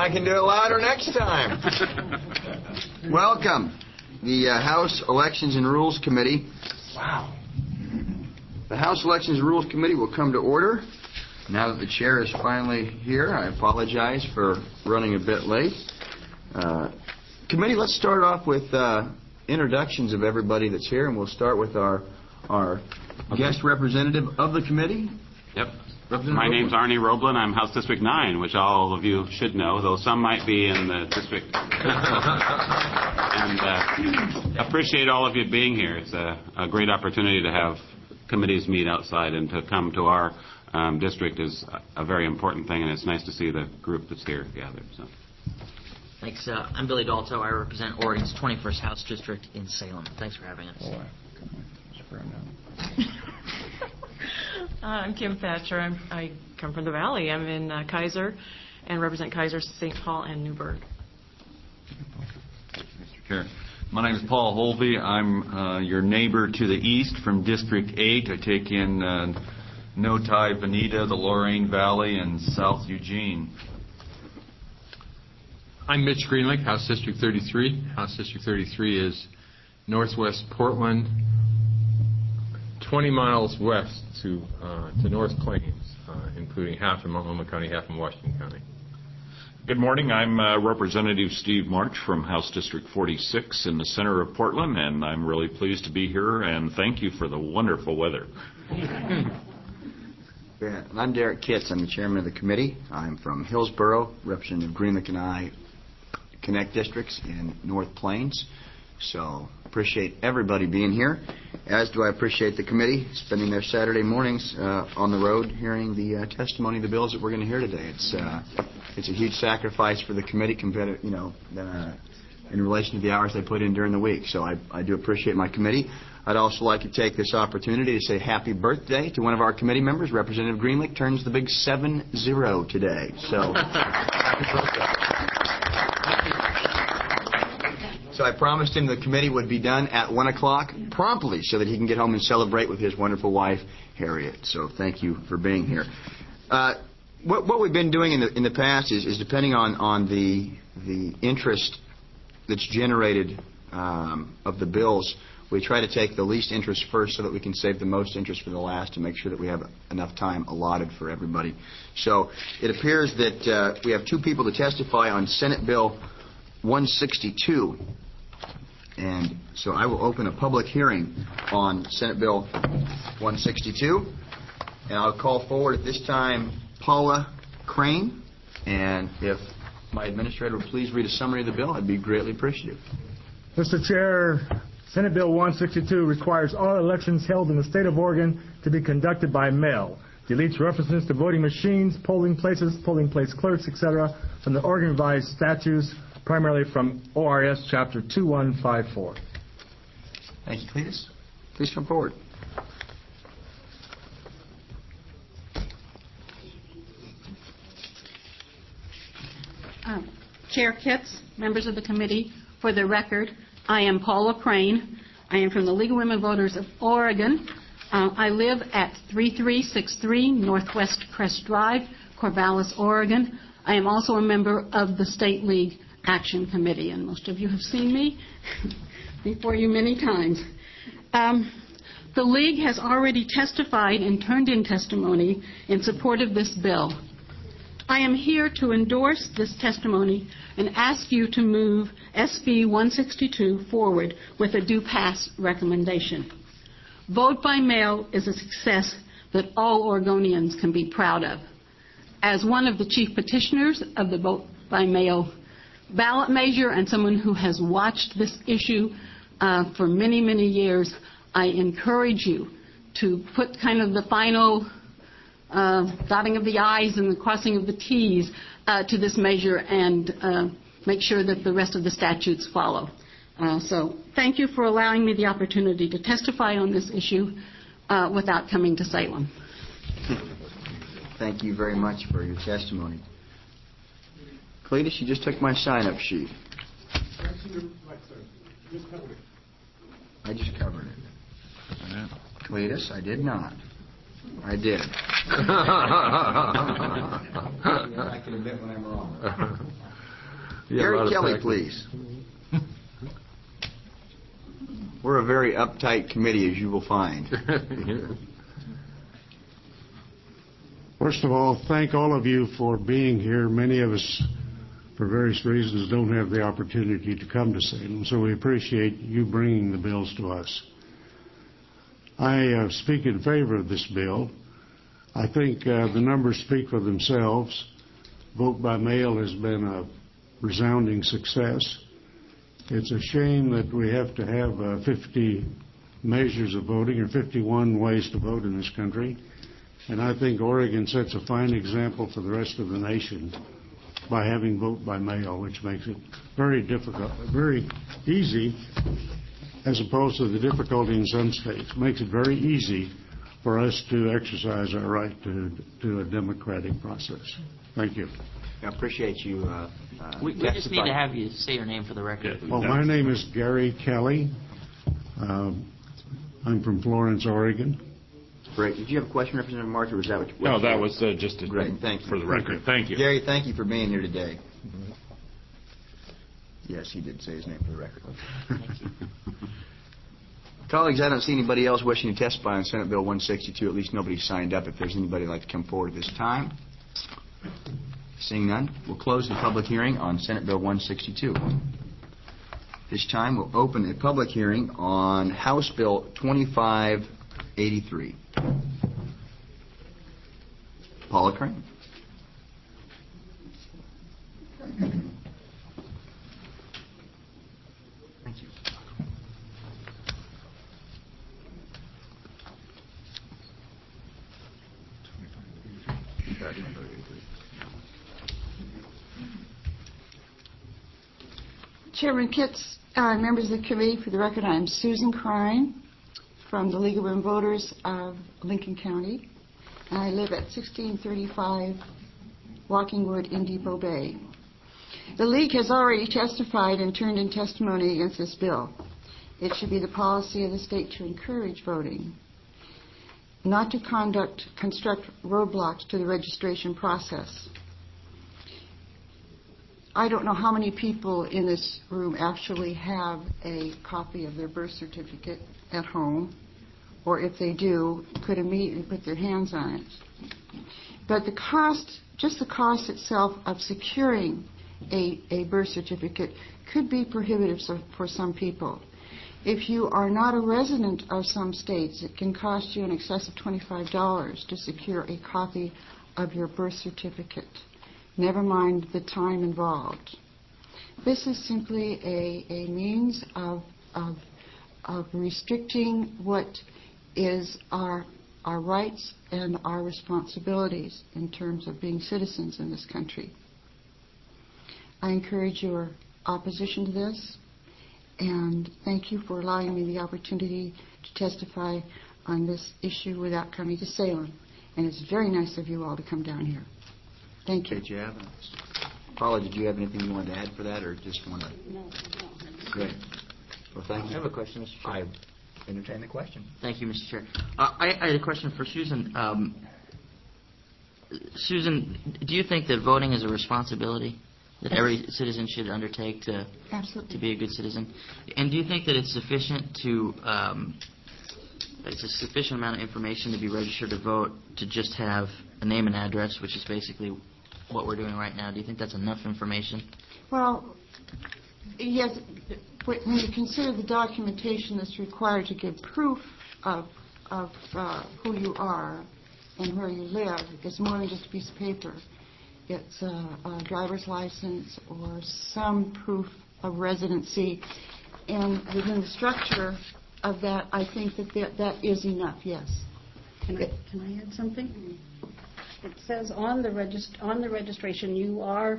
I can do it louder next time. Welcome, the House Elections and Rules Committee. Wow. The House Elections and Rules Committee will come to order. Now that the chair is finally here, I apologize for running a bit late. Committee, let's start off with introductions of everybody that's here, and we'll start with our guest representative of the committee. Yep. My name's Arnie Roblin. I'm House District 9, which all of you should know, though some might be in the district. And appreciate all of you being here. It's a great opportunity to have committees meet outside, and to come to our district is a very important thing, and it's nice to see the group that's here gathered. So. Thanks. I'm Billy Dalto. I represent Oregon's 21st House District in Salem. Thanks for having us. I'm Kim Thatcher. I come from the Valley. I'm in Kaiser and represent Kaiser, St. Paul, and Newburgh. Mr. Chair. My name is Paul Holvey. I'm your neighbor to the east from District 8. I take in Notai, Bonita, the Lorain Valley, and South Eugene. I'm Mitch Greenlick, House District 33. House District 33 is northwest Portland, 20 miles west to North Plains, including half in Multnomah County, half in Washington County. Good morning. I'm Representative Steve March from House District 46 in the center of Portland, and I'm really pleased to be here, and thank you for the wonderful weather. And I'm Derek Kitts. I'm the chairman of the committee. I'm from Hillsborough. Representative Greenlick and I connect districts in North Plains. So appreciate everybody being here, as do I appreciate the committee spending their Saturday mornings on the road hearing the testimony of the bills that we're going to hear today. It's a huge sacrifice for the committee compared to, in relation to the hours they put in during the week. So I do appreciate my committee. I'd also like to take this opportunity to say happy birthday to one of our committee members. Representative Greenlick turns the big 7-0 today. So happy birthday. So I promised him the committee would be done at 1 o'clock promptly so that he can get home and celebrate with his wonderful wife, Harriet. So thank you for being here. What we've been doing in the past is depending on the interest that's generated of the bills, we try to take the least interest first so that we can save the most interest for the last to make sure that we have enough time allotted for everybody. So it appears that we have two people to testify on Senate Bill 162. And so I will open a public hearing on Senate Bill 162. And I'll call forward at this time Paula Crane. And if my administrator would please read a summary of the bill, I'd be greatly appreciative. Mr. Chair, Senate Bill 162 requires all elections held in the state of Oregon to be conducted by mail. Deletes references to voting machines, polling places, polling place clerks, etc. from the Oregon Revised Statutes, primarily from ORS Chapter 2154. Thank you, Cletus. Please come forward. Chair Kitts, members of the committee, for the record, I am Paula Crane. I am from the League of Women Voters of Oregon. I live at 3363 Northwest Crest Drive, Corvallis, Oregon. I am also a member of the State League Action Committee, and most of you have seen me before you many times. The League has already testified and turned in testimony in support of this bill. I am here to endorse this testimony and ask you to move SB 162 forward with a do-pass recommendation. Vote by mail is a success that all Oregonians can be proud of. As one of the chief petitioners of the vote by mail ballot measure and someone who has watched this issue for many, many years, I encourage you to put kind of the final dotting of the I's and the crossing of the T's to this measure and make sure that the rest of the statutes follow. So thank you for allowing me the opportunity to testify on this issue without coming to Salem. Thank you very much for your testimony. Cletus, you just took my sign-up sheet. I just covered it. Cletus, I did not. I did. I can admit when I'm wrong. be a lot Gary of Kelly, packing. please. We're a very uptight committee, as you will find. First of all, thank all of you for being here. Many of us, for various reasons, don't have the opportunity to come to Salem, so we appreciate you bringing the bills to us. I speak in favor of this bill. I think the numbers speak for themselves. Vote by mail has been a resounding success. It's a shame that we have to have 50 measures of voting, or 51 ways to vote in this country. And I think Oregon sets a fine example for the rest of the nation by having vote by mail, which makes it very difficult, very easy, as opposed to the difficulty in some states. It makes it very easy for us to exercise our right to a democratic process. Thank you. I appreciate you. We just need to have you say your name for the record. Well, my name is Gary Kelly. I'm from Florence, Oregon. Great. Did you have a question, Representative March, or was that what you... No, that was just Great. Thank you. for the record. Thank you. Gary, thank you for being here today. Yes, he did say his name for the record. Colleagues, I don't see anybody else wishing to testify on Senate Bill 162. At least nobody signed up. If there's anybody who'd like to come forward at this time. Seeing none, we'll close the public hearing on Senate Bill 162. This time, we'll open a public hearing on House Bill 2583. Paula Crane. Thank you. Chairman Kitts, members of the committee, for the record, I'm Susan Crine from the League of Women Voters of Lincoln County, and I live at 1635 Walking Wood in Depot Bay. The League has already testified and turned in testimony against this bill. It should be the policy of the state to encourage voting, not to construct roadblocks to the registration process. I don't know how many people in this room actually have a copy of their birth certificate at home, or if they do, could immediately put their hands on it. But the cost, just the cost itself of securing a birth certificate could be prohibitive for some people. If you are not a resident of some states, it can cost you in excess of $25 to secure a copy of your birth certificate. Never mind the time involved. This is simply a means of restricting what is our rights and our responsibilities in terms of being citizens in this country. I encourage your opposition to this, and thank you for allowing me the opportunity to testify on this issue without coming to Salem. And it's very nice of you all to come down here. Thank you. Did you have Paula, did you have anything you wanted to add for that, or just want to? No. Great. Well, thank you. I have a question, Mr. Chair. I entertain the question. Thank you, Mr. Chair. I had a question for Susan. Susan, do you think that voting is a responsibility that every citizen should undertake to be a good citizen? And do you think that it's sufficient it's a sufficient amount of information to be registered to vote to just have a name and address, which is basically what we're doing right now? Do you think that's enough information? Well, yes. When you consider the documentation that's required to give proof of who you are and where you live, it's more than just a piece of paper. It's a driver's license or some proof of residency. And within the structure of that, I think that is enough, yes. Can I add something? It says on the registration you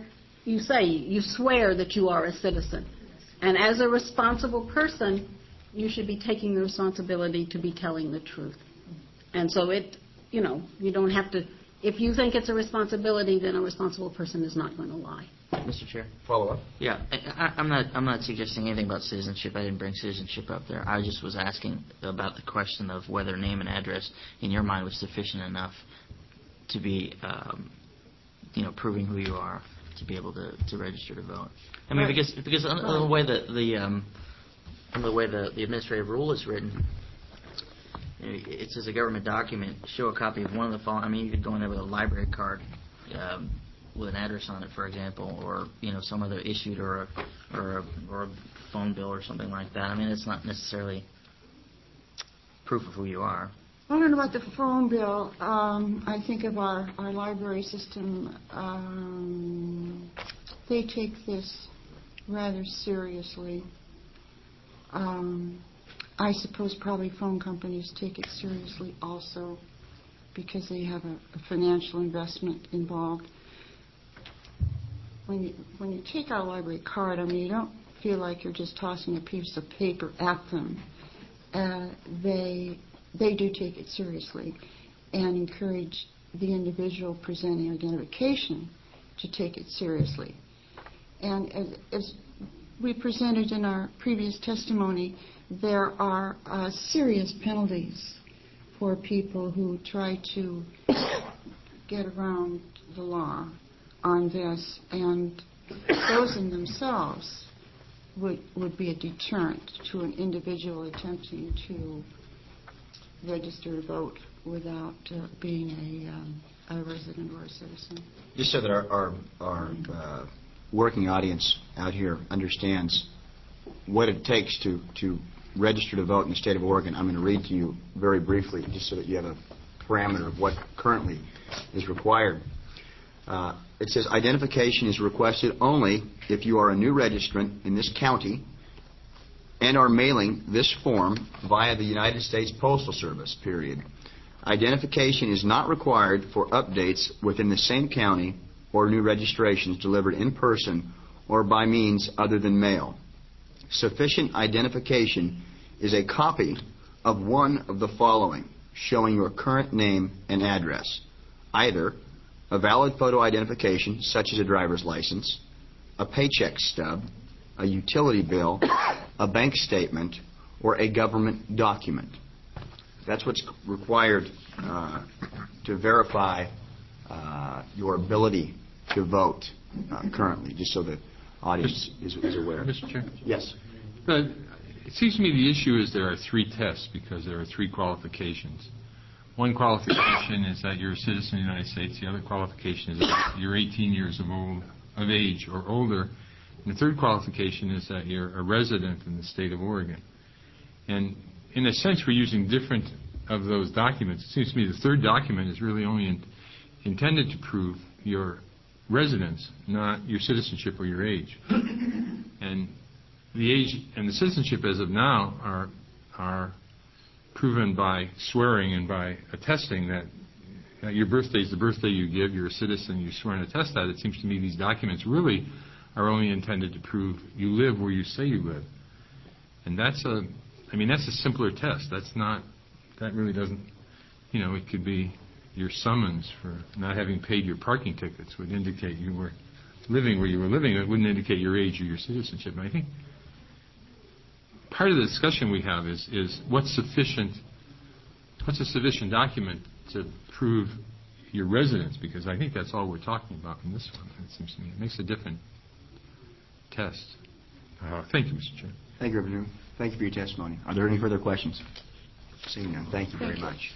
swear that you are a citizen. And as a responsible person, you should be taking the responsibility to be telling the truth. And so you don't have to, if you think it's a responsibility, then a responsible person is not going to lie. Mr. Chair? Follow up? Yeah. I'm not suggesting anything about citizenship. I didn't bring citizenship up there. I just was asking about the question of whether name and address, in your mind, was sufficient enough to be, proving who you are. to be able to register to vote. I mean, because under the way that under the way the administrative rule is written, it says a government document, show a copy of one of the following. I mean, you could go in there with a library card with an address on it, for example, or some other issued or a phone bill or something like that. I mean, it's not necessarily proof of who you are. I don't know about the phone bill. I think of our library system. They take this rather seriously. I suppose probably phone companies take it seriously also because they have a financial investment involved. When you take our library card, I mean, you don't feel like you're just tossing a piece of paper at them. They do take it seriously and encourage the individual presenting identification to take it seriously. And as we presented in our previous testimony, there are serious penalties for people who try to get around the law on this, and those in themselves would be a deterrent to an individual attempting to register to vote without being a resident or a citizen. Just so that our working audience out here understands what it takes to register to vote in the state of Oregon, I'm going to read to you very briefly, just so that you have a parameter of what currently is required. It says identification is requested only if you are a new registrant in this county and are mailing this form via the United States Postal Service, period. Identification is not required for updates within the same county or new registrations delivered in person or by means other than mail. Sufficient identification is a copy of one of the following, showing your current name and address. Either a valid photo identification, such as a driver's license, a paycheck stub, a utility bill, a bank statement, or a government document. That's what's required to verify your ability to vote currently, just so the audience is aware. Mr. Chair? Yes. It seems to me the issue is there are three tests because there are three qualifications. One qualification is that you're a citizen of the United States. The other qualification is that you're 18 years of age or older. And the third qualification is that you're a resident in the state of Oregon. And in a sense, we're using different of those documents. It seems to me the third document is really only intended to prove your residence, not your citizenship or your age. And the age and the citizenship as of now are proven by swearing and by attesting that your birthday is the birthday you give, you're a citizen, you swear and attest that. It seems to me these documents really are only intended to prove you live where you say you live. And that's a simpler test. That really doesn't, it could be your summons for not having paid your parking tickets would indicate you were living where you were living. It wouldn't indicate your age or your citizenship. And I think part of the discussion we have is what's a sufficient document to prove your residence, because I think that's all we're talking about in this one. It seems to me it makes a different test. Thank you, Mr. Chair. Thank you, Representative. Thank you for your testimony. Are there any further questions? Seeing none, thank you very much.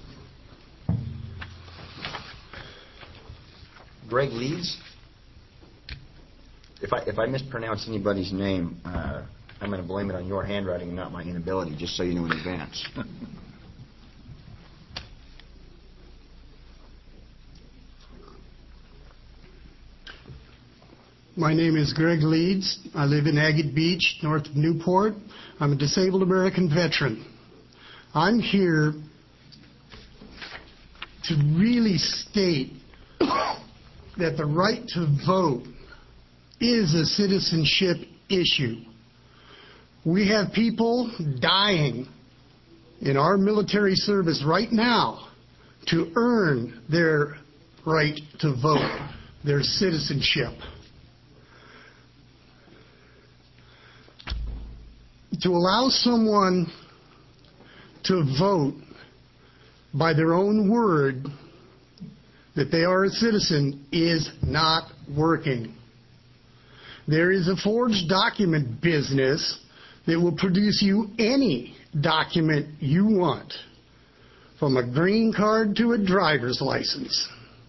Greg Leeds? If I mispronounce anybody's name, I'm going to blame it on your handwriting and not my inability, just so you know in advance. My name is Greg Leeds. I live in Agate Beach, north of Newport. I'm a disabled American veteran. I'm here to really state that the right to vote is a citizenship issue. We have people dying in our military service right now to earn their right to vote, their citizenship. To allow someone to vote by their own word, that they are a citizen is not working. There is a forged document business that will produce you any document you want, from a green card to a driver's license.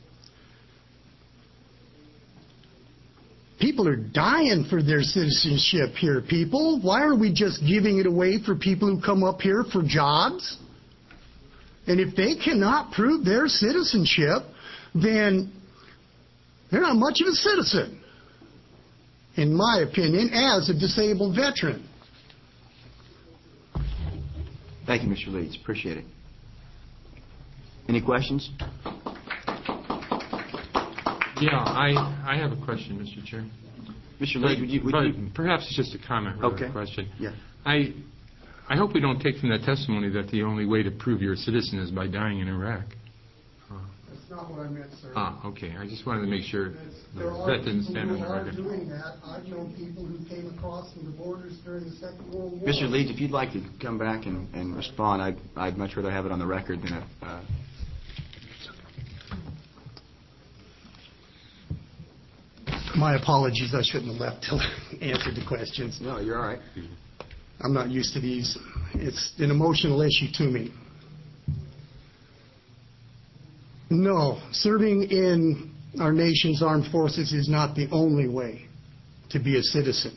People are dying for their citizenship here, people. Why are we just giving it away for people who come up here for jobs? And if they cannot prove their citizenship, then they're not much of a citizen, in my opinion, as a disabled veteran. Thank you, Mr. Leeds. Appreciate it. Any questions? Yeah, I have a question, Mr. Chair. Mr. Leeds, would you? Perhaps it's just a comment rather than a question. Yeah. I hope we don't take from that testimony that the only way to prove you're a citizen is by dying in Iraq. That's not what I meant, sir. Okay. I just wanted to make sure that didn't stand on the record. Doing that. I've known people who came across from the borders during the Second World War. Mr. Leeds, if you'd like to come back and respond, I'd much rather have it on the record than My apologies. I shouldn't have left till I answered the questions. No, you're all right. I'm not used to these. It's an emotional issue to me. No, serving in our nation's armed forces is not the only way to be a citizen.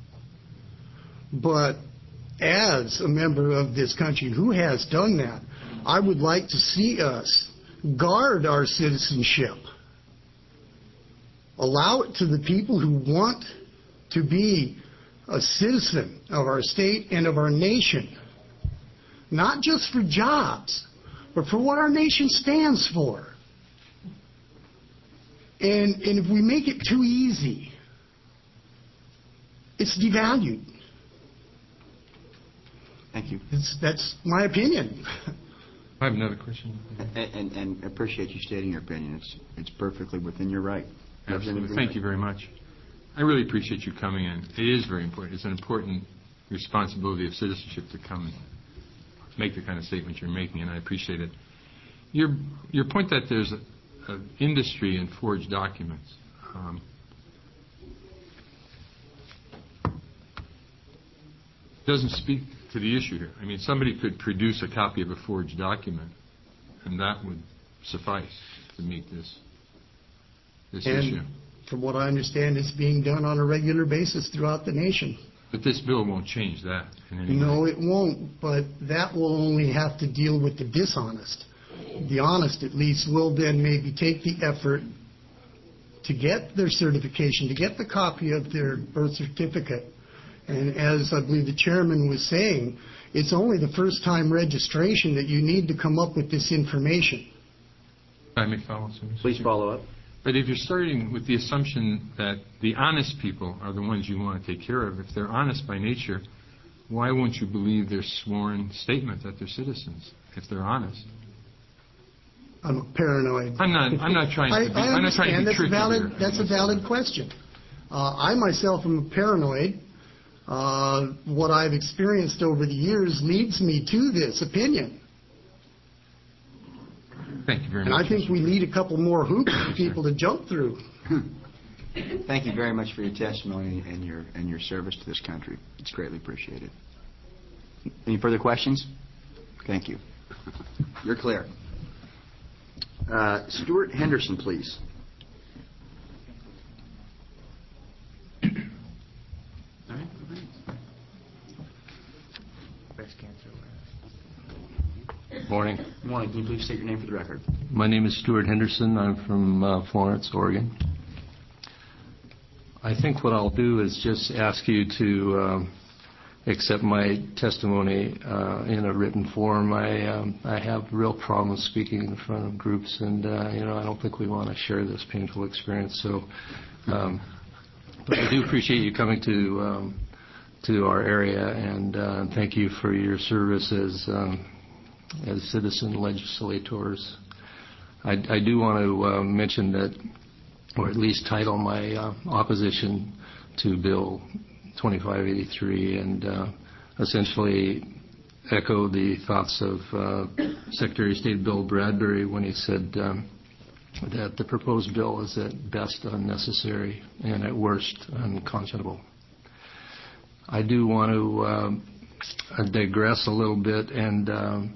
But as a member of this country who has done that, I would like to see us guard our citizenship. Allow it to the people who want to be a citizen of our state and of our nation, not just for jobs, but for what our nation stands for. And if we make it too easy, it's devalued. Thank you. That's my opinion. I have another question. And appreciate you stating your opinion. It's perfectly within your right. Absolutely. Thank you very much. I really appreciate you coming in. It is very important. It's an important responsibility of citizenship to come and make the kind of statement you're making, and I appreciate it. Your point that there's an industry in forged documents. Doesn't speak to the issue here. I mean, somebody could produce a copy of a forged document, and that would suffice to meet this issue. From what I understand, it's being done on a regular basis throughout the nation. But this bill won't change that in any way. No, it won't, but that will only have to deal with the dishonest. The honest, at least, will then maybe take the effort to get their certification, to get the copy of their birth certificate. And as I believe the chairman was saying, it's only the first-time registration that you need to come up with this information. I may follow, sir. Please follow up. But if you're starting with the assumption that the honest people are the ones you want to take care of, if they're honest by nature, why won't you believe their sworn statement that they're citizens if they're honest? I'm paranoid. I'm not trying to be, I'm not trying to be tricky here. That's a valid question. I myself am paranoid. What I've experienced over the years leads me to this opinion. Thank you very much. And I think we need a couple more hoops for people to jump through. Thank you very much for your testimony and your service to this country. It's greatly appreciated. Any further questions? Thank you. You're clear. Stuart Henderson, please. Morning. Good morning. Can you please state your name for the record? My name is Stuart Henderson. I'm from Florence, Oregon. I think what I'll do is just ask you to accept my testimony in a written form. I have real problems speaking in front of groups, and I don't think we want to share this painful experience. So, but I do appreciate you coming to our area, and thank you for your service as citizen legislators. I do want to mention that, or at least title my opposition to Bill 2583, and essentially echo the thoughts of Secretary of State Bill Bradbury when he said that the proposed bill is at best unnecessary and at worst unconscionable. I do want to digress a little bit and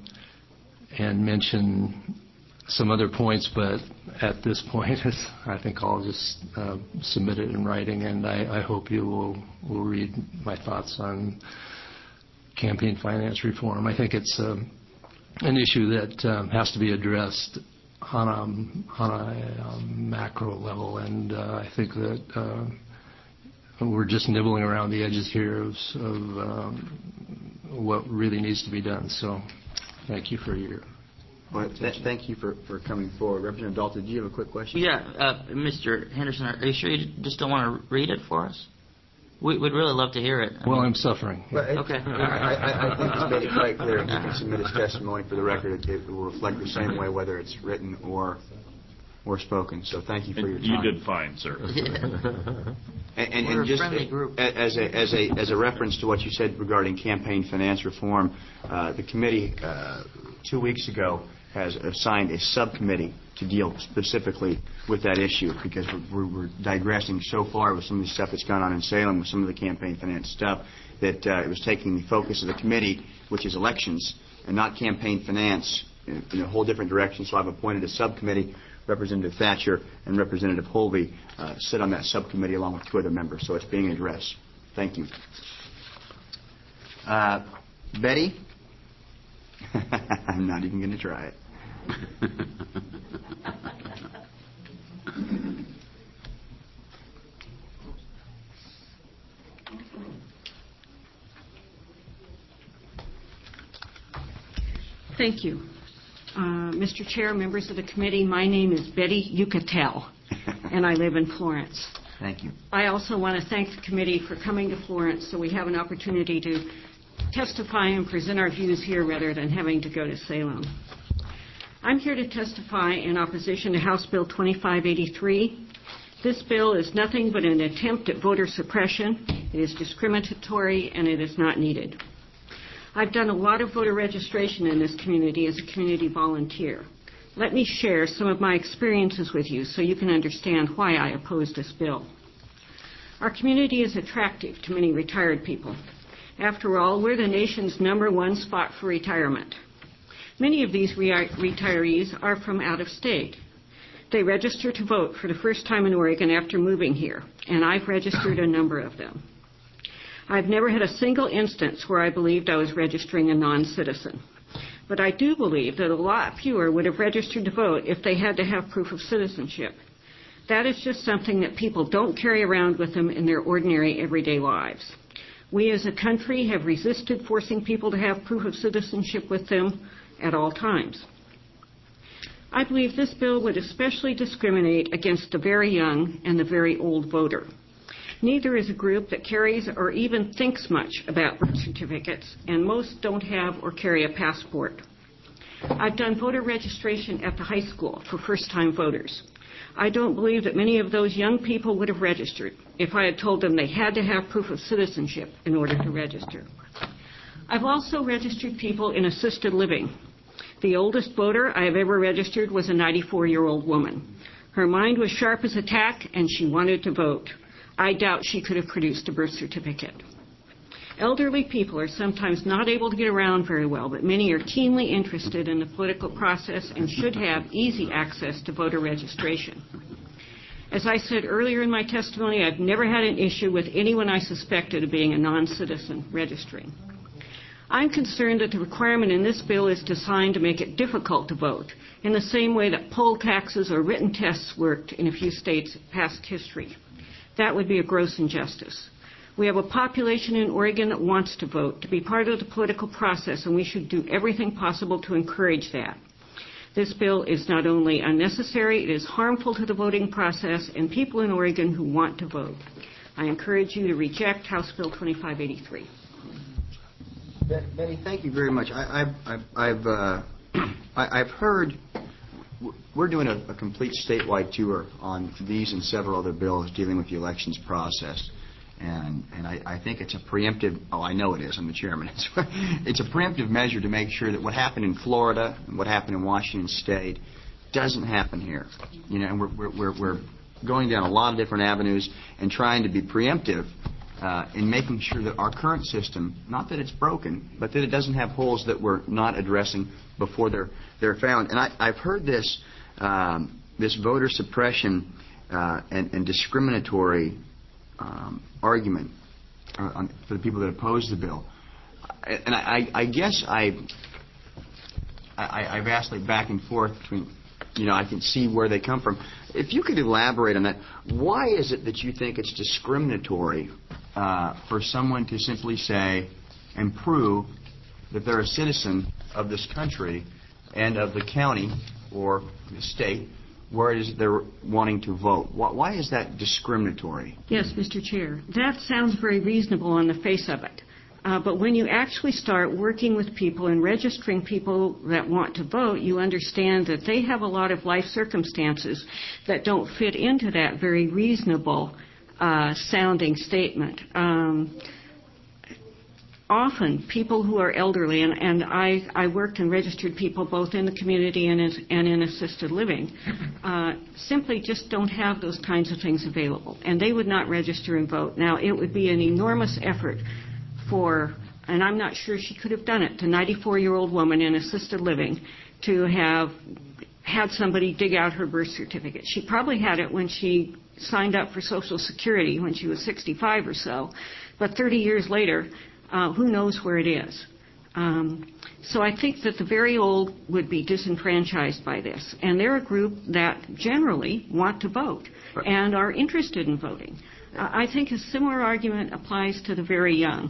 mention some other points, but at this point, I think I'll just submit it in writing, and I hope you will read my thoughts on campaign finance reform. I think it's an issue that has to be addressed on a macro level, and I think that we're just nibbling around the edges here of what really needs to be done. So thank you for your... Well, thank you for coming forward. Representative Dalton, do you have a quick question? Yeah, Mr. Henderson, are you sure you just don't want to read it for us? We'd really love to hear it. I'm suffering. Okay. I think it's made it quite clear. If you can submit his testimony for the record, it will reflect the same way whether it's written or spoken. So thank you for your time. You did fine, sir. And just as a reference to what you said regarding campaign finance reform, the committee 2 weeks ago has assigned a subcommittee to deal specifically with that issue, because we're digressing so far with some of the stuff that's gone on in Salem with some of the campaign finance stuff that it was taking the focus of the committee, which is elections, and not campaign finance, in a whole different direction. So I've appointed a subcommittee. Representative Thatcher and Representative Holvey sit on that subcommittee along with 2 other members, so it's being addressed. Thank you. Betty? I'm not even going to try it. Thank you. Mr. Chair, members of the committee, my name is Betty Yucatel, and I live in Florence. Thank you. I also want to thank the committee for coming to Florence so we have an opportunity to testify and present our views here rather than having to go to Salem. I'm here to testify in opposition to House Bill 2583. This bill is nothing but an attempt at voter suppression. It is discriminatory, and it is not needed. I've done a lot of voter registration in this community as a community volunteer. Let me share some of my experiences with you so you can understand why I oppose this bill. Our community is attractive to many retired people. After all, we're the nation's #1 spot for retirement. Many of these retirees are from out of state. They register to vote for the first time in Oregon after moving here, and I've registered a number of them. I've never had a single instance where I believed I was registering a non-citizen. But I do believe that a lot fewer would have registered to vote if they had to have proof of citizenship. That is just something that people don't carry around with them in their ordinary everyday lives. We as a country have resisted forcing people to have proof of citizenship with them at all times. I believe this bill would especially discriminate against the very young and the very old voter. Neither is a group that carries or even thinks much about birth certificates, and most don't have or carry a passport. I've done voter registration at the high school for first-time voters. I don't believe that many of those young people would have registered if I had told them they had to have proof of citizenship in order to register. I've also registered people in assisted living. The oldest voter I have ever registered was a 94-year-old woman. Her mind was sharp as a tack, and she wanted to vote. I doubt she could have produced a birth certificate. Elderly people are sometimes not able to get around very well, but many are keenly interested in the political process and should have easy access to voter registration. As I said earlier in my testimony, I've never had an issue with anyone I suspected of being a non-citizen registering. I'm concerned that the requirement in this bill is designed to make it difficult to vote, in the same way that poll taxes or written tests worked in a few states past history. That would be a gross injustice. We have a population in Oregon that wants to vote, to be part of the political process, and we should do everything possible to encourage that. This bill is not only unnecessary, it is harmful to the voting process and people in Oregon who want to vote. I encourage you to reject House Bill 2583. Betty, thank you very much. I've heard we're doing a complete statewide tour on these and several other bills dealing with the elections process. And I think it's a preemptive, I know it is, I'm the chairman. It's a preemptive measure to make sure that what happened in Florida and what happened in Washington State doesn't happen here. And we're going down a lot of different avenues and trying to be preemptive in making sure that our current system, not that it's broken, but that it doesn't have holes that we're not addressing before they're found. And I've heard this voter suppression and discriminatory argument for the people that oppose the bill. And I guess I've asked back and forth between, I can see where they come from. If you could elaborate on that, why is it that you think it's discriminatory for someone to simply say and prove that they're a citizen of this country and of the county or the state where it is they're wanting to vote? Why is that discriminatory? Yes, Mr. Chair. That sounds very reasonable on the face of it. But when you actually start working with people and registering people that want to vote, you understand that they have a lot of life circumstances that don't fit into that very reasonable sounding statement. Often people who are elderly, and I worked and registered people both in the community and in assisted living, simply just don't have those kinds of things available, and they would not register and vote. Now, it would be an enormous effort and I'm not sure she could have done it, the 94-year-old woman in assisted living to have had somebody dig out her birth certificate. She probably had it when she signed up for Social Security when she was 65 or so, but 30 years later, who knows where it is. So I think that the very old would be disenfranchised by this, and they're a group that generally want to vote and are interested in voting. I think a similar argument applies to the very young.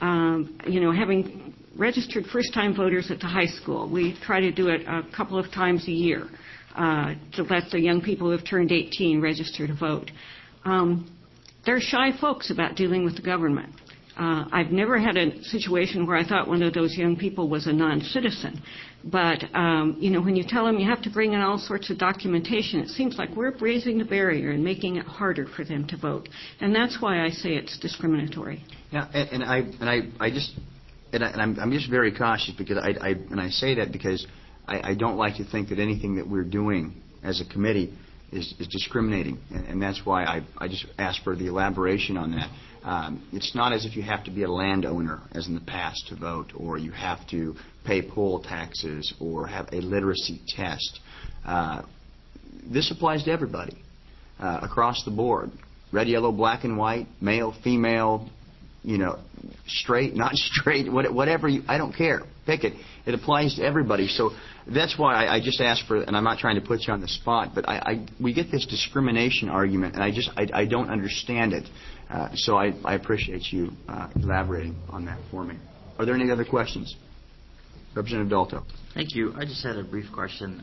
Having registered first-time voters at the high school, we try to do it a couple of times a year to let the young people who have turned 18 register to vote. They're shy folks about dealing with the government. I've never had a situation where I thought one of those young people was a non-citizen. But, when you tell them you have to bring in all sorts of documentation, it seems like we're raising the barrier and making it harder for them to vote. And that's why I say it's discriminatory. Yeah, I'm just very cautious because I say that because I don't like to think that anything that we're doing as a committee is discriminating, and that's why I just ask for the elaboration on that. It's not as if you have to be a landowner, as in the past, to vote, or you have to pay poll taxes or have a literacy test. This applies to everybody across the board. Red, yellow, black, and white, male, female, straight, not straight, whatever. I don't care. Pick it. It applies to everybody. So that's why I just ask for, and I'm not trying to put you on the spot, but we get this discrimination argument, and I don't understand it. So I appreciate you elaborating on that for me. Are there any other questions? Representative Dalto. Thank you. I just had a brief question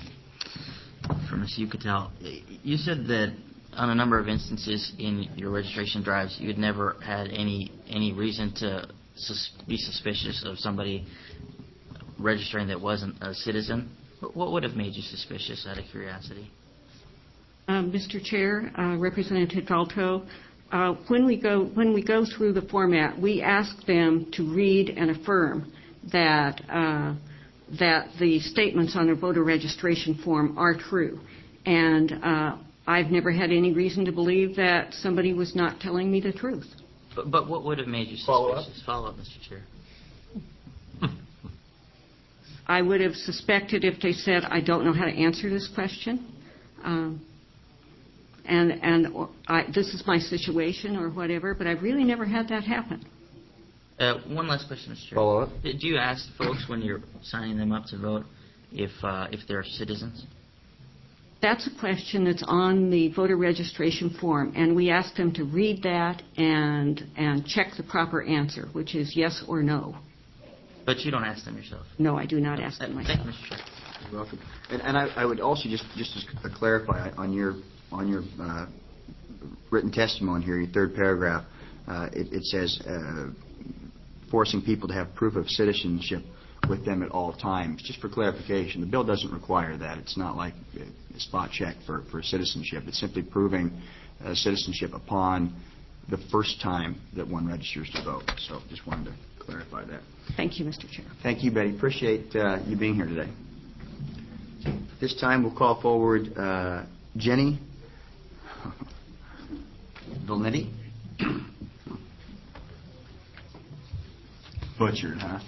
for Ms. Yucatel. You said that on a number of instances in your registration drives, you had never had any reason to be suspicious of somebody registering that wasn't a citizen. What would have made you suspicious, out of curiosity? Mr. Chair, Representative Dalto, when we go through the format, we ask them to read and affirm that the statements on their voter registration form are true. And I've never had any reason to believe that somebody was not telling me the truth. But what would have made you suspicious? Follow up, Mr. Chair. I would have suspected if they said, I don't know how to answer this question, this is my situation or whatever, but I've really never had that happen. One last question, Mr. Chair. Follow up. Do you ask folks when you're signing them up to vote if they're citizens? That's a question that's on the voter registration form, and we ask them to read that and check the proper answer, which is yes or no. But you don't ask them yourself? No, I do not ask them myself. Thank you, Mr. Chair. You're welcome. And I would also just to clarify on your written testimony here, your third paragraph, it says forcing people to have proof of citizenship with them at all times. Just for clarification, the bill doesn't require that. It's not like a spot check for citizenship. It's simply proving citizenship upon the first time that one registers to vote. So just wanted to clarify that. Thank you, Mr. Chair. Thank you, Betty. Appreciate you being here today. This time we'll call forward Jenny Valenti. Butchered, huh?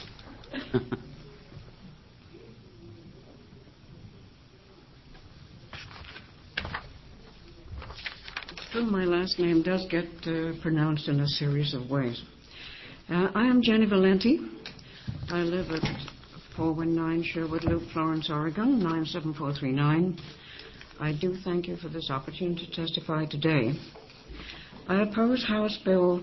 Well, my last name does get pronounced in a series of ways. I am Jenny Valenti. I live at 419 Sherwood Loop, Florence, Oregon, 97439. I do thank you for this opportunity to testify today. I oppose House Bill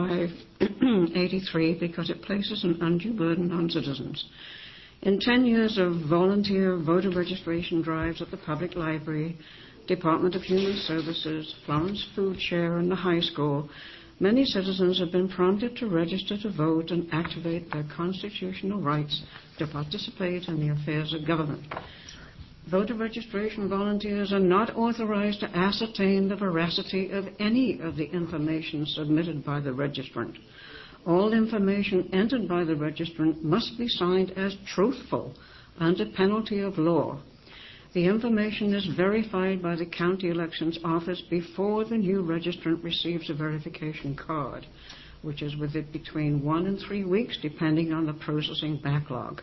2583 because it places an undue burden on citizens. In 10 years of volunteer voter registration drives at the public library, Department of Human Services, Florence Food Share, and the high school, many citizens have been prompted to register to vote and activate their constitutional rights to participate in the affairs of government. Voter registration volunteers are not authorized to ascertain the veracity of any of the information submitted by the registrant. All information entered by the registrant must be signed as truthful under penalty of law. The information is verified by the county elections office before the new registrant receives a verification card, which is with it between 1 and 3 weeks, depending on the processing backlog.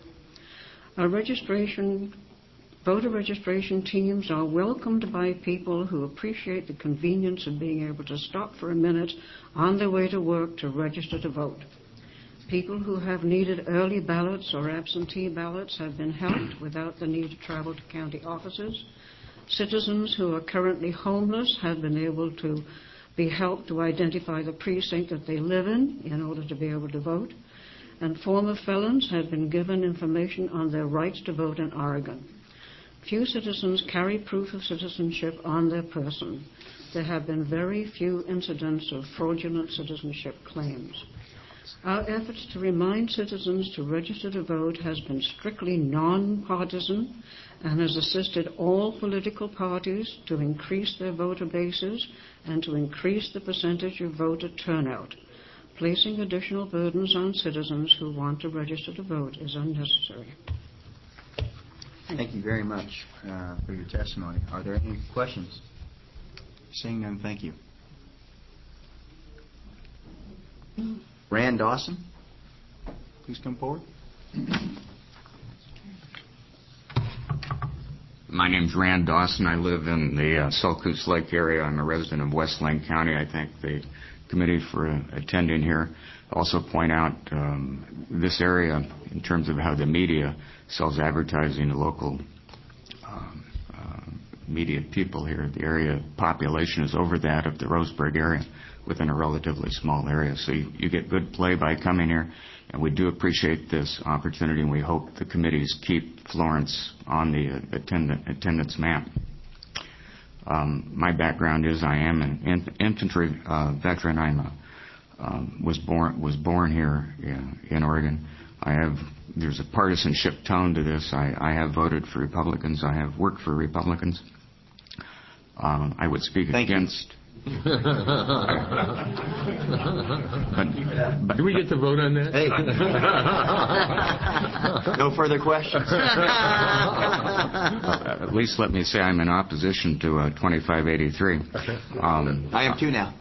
Voter registration teams are welcomed by people who appreciate the convenience of being able to stop for a minute on their way to work to register to vote. People who have needed early ballots or absentee ballots have been helped without the need to travel to county offices. Citizens who are currently homeless have been able to be helped to identify the precinct that they live in order to be able to vote. And former felons have been given information on their rights to vote in Oregon. Few citizens carry proof of citizenship on their person. There have been very few incidents of fraudulent citizenship claims. Our efforts to remind citizens to register to vote has been strictly nonpartisan and has assisted all political parties to increase their voter bases and to increase the percentage of voter turnout. Placing additional burdens on citizens who want to register to vote is unnecessary. Thank you very much for your testimony. Are there any questions? Seeing none, thank you. Rand Dawson, please come forward. My name's Rand Dawson. I live in the Sulcoots Lake area. I'm a resident of West Lane County. I thank the committee for attending here. Also point out this area, in terms of how the media sells advertising to local media people here. The area population is over that of the Roseburg area within a relatively small area. So you get good play by coming here, and we do appreciate this opportunity, and we hope the committees keep Florence on the attendance map. My background is I am an infantry veteran. Was born here in Oregon. There's a partisanship tone to this. I have voted for Republicans. I have worked for Republicans. I would speak against. Do we get to vote on that? Hey. No further questions. At least let me say I'm in opposition to 2583. I am too now.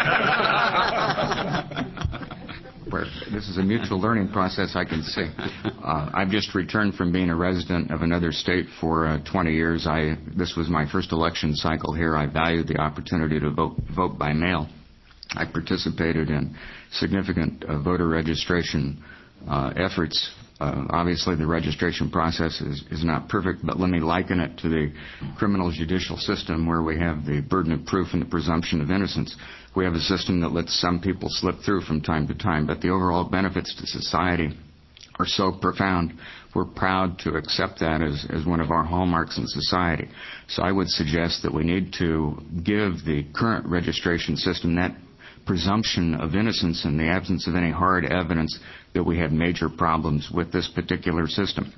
This is a mutual learning process, I can see. I've just returned from being a resident of another state for 20 years. This was my first election cycle here. I valued the opportunity to vote by mail. I participated in significant voter registration efforts. Obviously, the registration process is not perfect, but let me liken it to the criminal judicial system where we have the burden of proof and the presumption of innocence. We have a system that lets some people slip through from time to time, but the overall benefits to society are so profound. We're proud to accept that as one of our hallmarks in society. So I would suggest that we need to give the current registration system that presumption of innocence in the absence of any hard evidence that we have major problems with this particular system.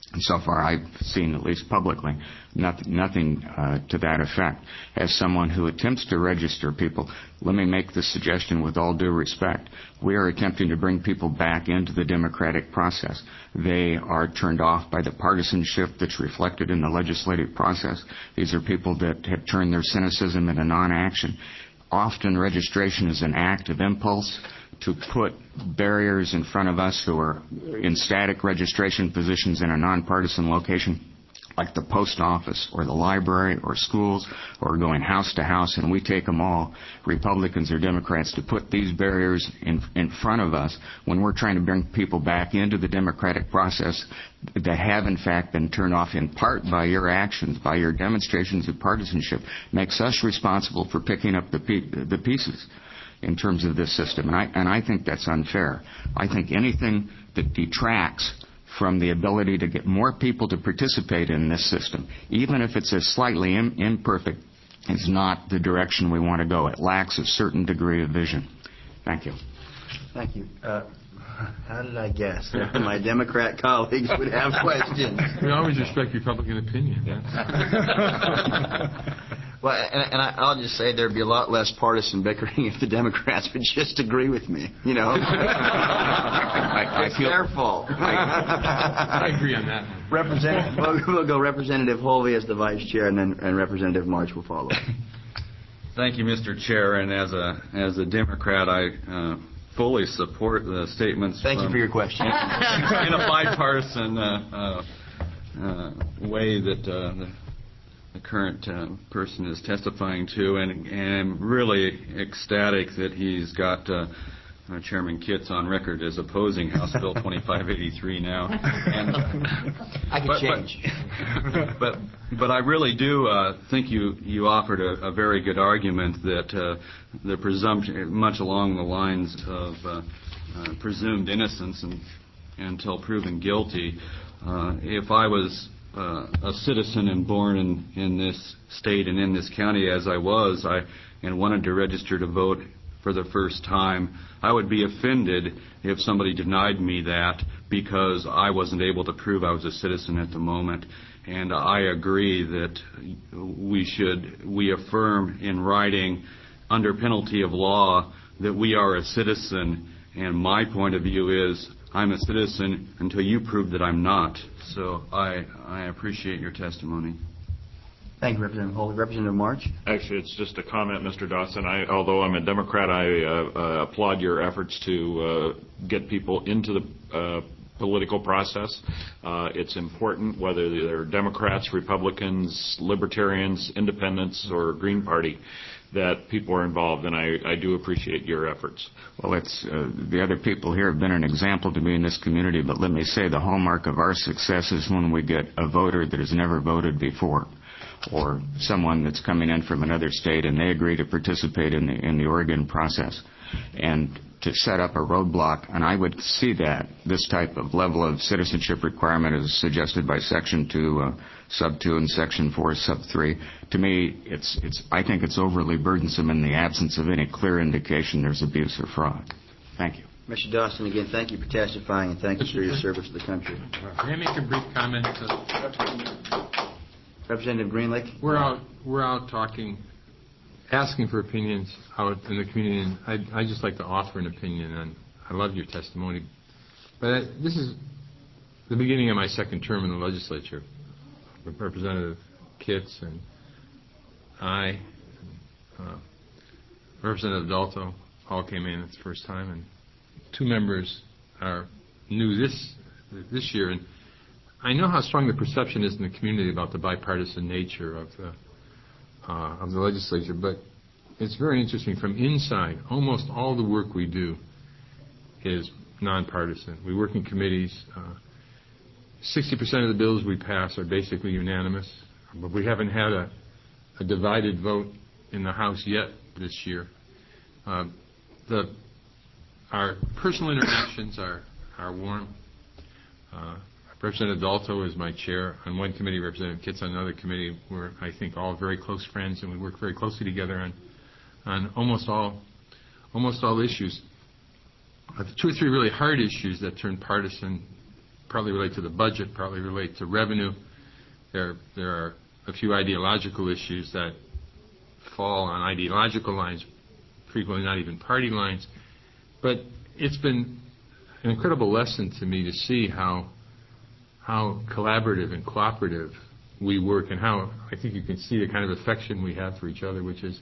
And so far, I've seen, at least publicly, nothing to that effect. As someone who attempts to register people, let me make the suggestion with all due respect. We are attempting to bring people back into the democratic process. They are turned off by the partisanship that's reflected in the legislative process. These are people that have turned their cynicism into non-action. Often registration is an act of impulse to put barriers in front of us who are in static registration positions in a nonpartisan location, like the post office or the library or schools, or going house to house, and we take them all, Republicans or Democrats, to put these barriers in front of us when we're trying to bring people back into the democratic process that have in fact been turned off in part by your actions, by your demonstrations of partisanship, makes us responsible for picking up the pieces in terms of this system. And I think that's unfair. I think anything that detracts from the ability to get more people to participate in this system, even if it's a slightly imperfect, is not the direction we want to go. It lacks a certain degree of vision. Thank you. Thank you. How did I guess that my Democrat colleagues would have questions? We always respect Republican opinion. Well, and I'll just say there'd be a lot less partisan bickering if the Democrats would just agree with me. You know, it's their fault. I agree on that. We'll go Representative Holvey as the vice chair, and Representative March will follow. Thank you, Mr. Chair. And as a Democrat, I fully support the statements. Thank you for your question. In a bipartisan way that the current person is testifying to, and I'm really ecstatic that he's got Chairman Kitts on record as opposing House Bill 2583 now. And, I can change. But I really do think you offered a very good argument that the presumption, much along the lines of presumed innocence until proven guilty. If I was a citizen and born in this state and in this county as I was, and wanted to register to vote for the first time, I would be offended if somebody denied me that because I wasn't able to prove I was a citizen at the moment. And I agree that we affirm in writing under penalty of law that we are a citizen, and my point of view is I'm a citizen until you prove that I'm not. So I appreciate your testimony. Thank you, Representative Holvey. Representative March? Actually, it's just a comment, Mr. Dawson. Although I'm a Democrat, I applaud your efforts to get people into the political process. It's important, whether they're Democrats, Republicans, Libertarians, Independents, or Green Party, that people are involved, and I do appreciate your efforts. Well, it's the other people here have been an example to me in this community, but let me say the hallmark of our success is when we get a voter that has never voted before, or someone that's coming in from another state and they agree to participate in the Oregon process, and to set up a roadblock. And I would see that this type of level of citizenship requirement is suggested by Section 2, Sub 2, and Section 4, Sub 3. To me, I think it's overly burdensome in the absence of any clear indication there's abuse or fraud. Thank you. Mr. Dawson, again, thank you for testifying, and thank you for your service to the country. May I make a brief comment? Representative Greenlick? We're out talking, asking for opinions out in the community, and I'd just like to offer an opinion. And I love your testimony, but this is the beginning of my second term in the legislature. Representative Kitts and Representative Dalto all came in at the first time, and two members are new this year. And I know how strong the perception is in the community about the bipartisan nature of the legislature, but it's very interesting. From inside, almost all the work we do is nonpartisan. We work in committees. 60% of the bills we pass are basically unanimous, but we haven't had a divided vote in the House yet this year. Our personal interactions are warm. Representative Dalto is my chair on one committee, Representative Kitts on another committee. We're, I think, all very close friends, and we work very closely together on almost all issues. The two or three really hard issues that turn partisan partly relate to the budget, partly relate to revenue. There are a few ideological issues that fall on ideological lines, frequently not even party lines. But it's been an incredible lesson to me to see how collaborative and cooperative we work, and how I think you can see the kind of affection we have for each other, which is,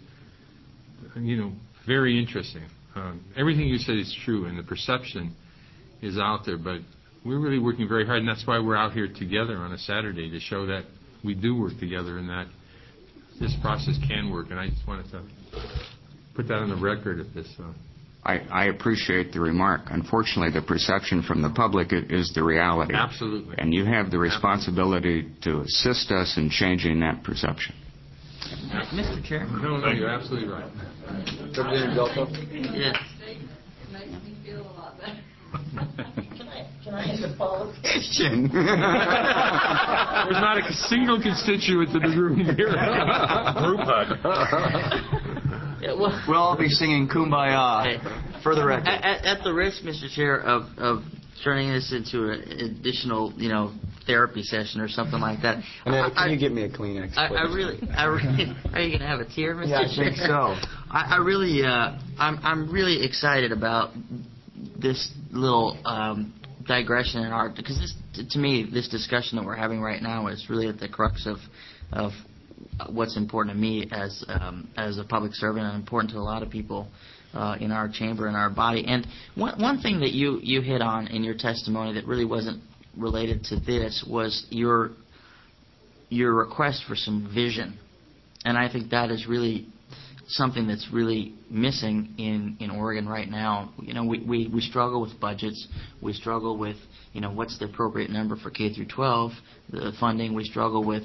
very interesting. Everything you said is true, and the perception is out there, but we're really working very hard, and that's why we're out here together on a Saturday, to show that we do work together and that this process can work. And I just wanted to put that on the record at this. I appreciate the remark. Unfortunately, the perception from the public is the reality. Absolutely. And you have the responsibility to assist us in changing that perception. Mr. Chair? No, you're absolutely right. Representative Delco? Yes. Can I ask a follow-up question? There's not a single constituent in the room here. Group hug. Yeah, well, We'll all be singing Kumbaya. Okay. For the record. At the risk, Mr. Chair, of turning this into an additional, therapy session or something like that. And can you get me a Kleenex, please? I really, are you going to have a tear, Mr. Yeah, I Chair? think so. I really, I'm really excited about this little digression in art, because this, to me, this discussion that we're having right now is really at the crux of what's important to me as a public servant, and important to a lot of people in our chamber and our body. And one thing that you hit on in your testimony that really wasn't related to this was your request for some vision. And I think that is really something that's really missing in Oregon right now. We struggle with budgets. We struggle with, what's the appropriate number for K through 12, the funding. We struggle with,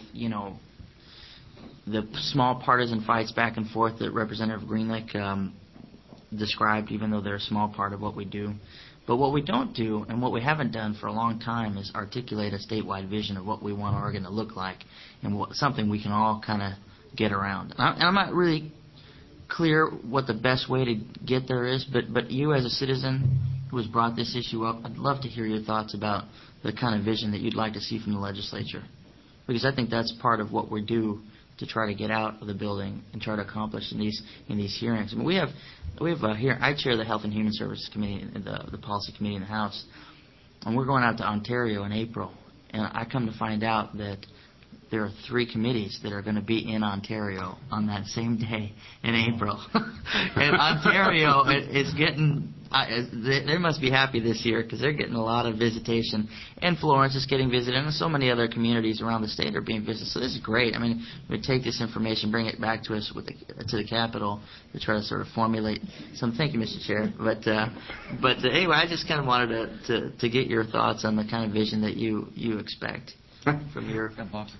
the small partisan fights back and forth that Representative Greenlick described, even though they're a small part of what we do. But what we don't do, and what we haven't done for a long time, is articulate a statewide vision of what we want Oregon to look like, and something we can all kind of get around. And I'm not really clear what the best way to get there is, but you as a citizen who has brought this issue up, I'd love to hear your thoughts about the kind of vision that you'd like to see from the legislature. Because I think that's part of what we do to try to get out of the building and try to accomplish in these hearings. I mean, we have here. I chair the Health and Human Services Committee, the Policy Committee in the House, and we're going out to Ontario in April. And I come to find out that there are 3 committees that are going to be in Ontario on that same day in April. And Ontario is getting, they must be happy this year because they're getting a lot of visitation. And Florence is getting visited, and so many other communities around the state are being visited. So this is great. I mean, we take this information, bring it back to us to the Capitol to try to sort of formulate some. Thank you, Mr. Chair. But anyway, I just kind of wanted to get your thoughts on the kind of vision that you expect from your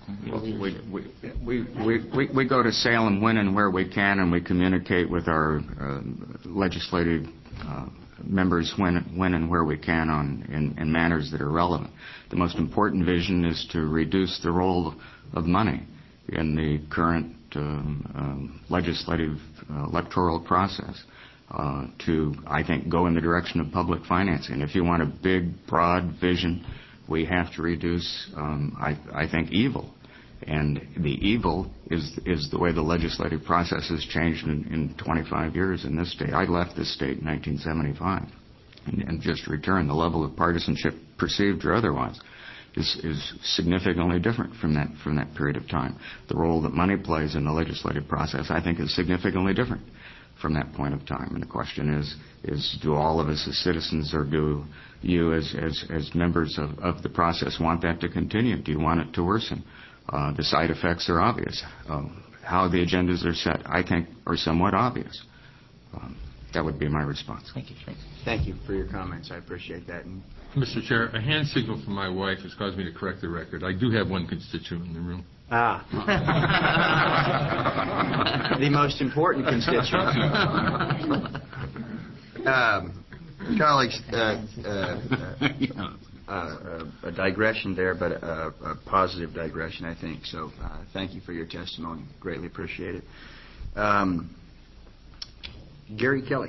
we go to Salem when and where we can, and we communicate with our legislative members when and where we can in manners that are relevant. The most important vision is to reduce the role of money in the current legislative electoral process. To, I think, go in the direction of public financing. If you want a big, broad vision, we have to reduce, I think, evil. And the evil is the way the legislative process has changed in 25 years in this state. I left this state in 1975 and just returned. The level of partisanship, perceived or otherwise, is significantly different from that period of time. The role that money plays in the legislative process, I think, is significantly different from that point of time. And the question is do all of us as citizens, or do you as members of the process want that to continue? Do you want it to worsen? The side effects are obvious. How the agendas are set, I think, are somewhat obvious. That would be my response. Thank you. Thank you for your comments. I appreciate that. And Mr. Chair, a hand signal from my wife has caused me to correct the record. I do have one constituent in the room. The most important constituent. Colleagues, a digression there, but a positive digression, I think. So thank you for your testimony. Greatly appreciate it. Gary Kelly.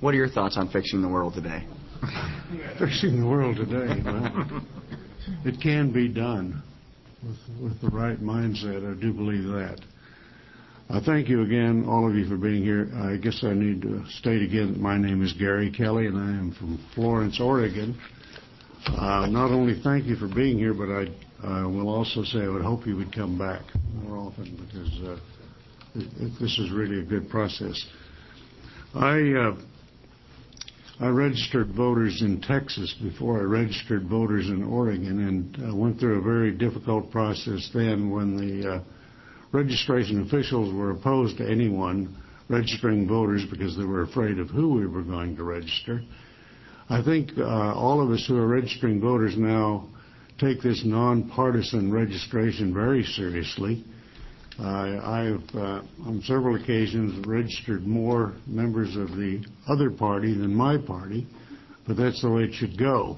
What are your thoughts on fixing the world today? Fixing the world today, well, it can be done with the right mindset. I do believe that. I thank you again, all of you, for being here. I guess I need to state again that my name is Gary Kelly, and I am from Florence, Oregon. Not only thank you for being here, but I will also say I would hope you would come back more often, because this is really a good process. I registered voters in Texas before I registered voters in Oregon, and went through a very difficult process then when the registration officials were opposed to anyone registering voters because they were afraid of who we were going to register. I think all of us who are registering voters now take this nonpartisan registration very seriously. I've on several occasions registered more members of the other party than my party, but that's the way it should go.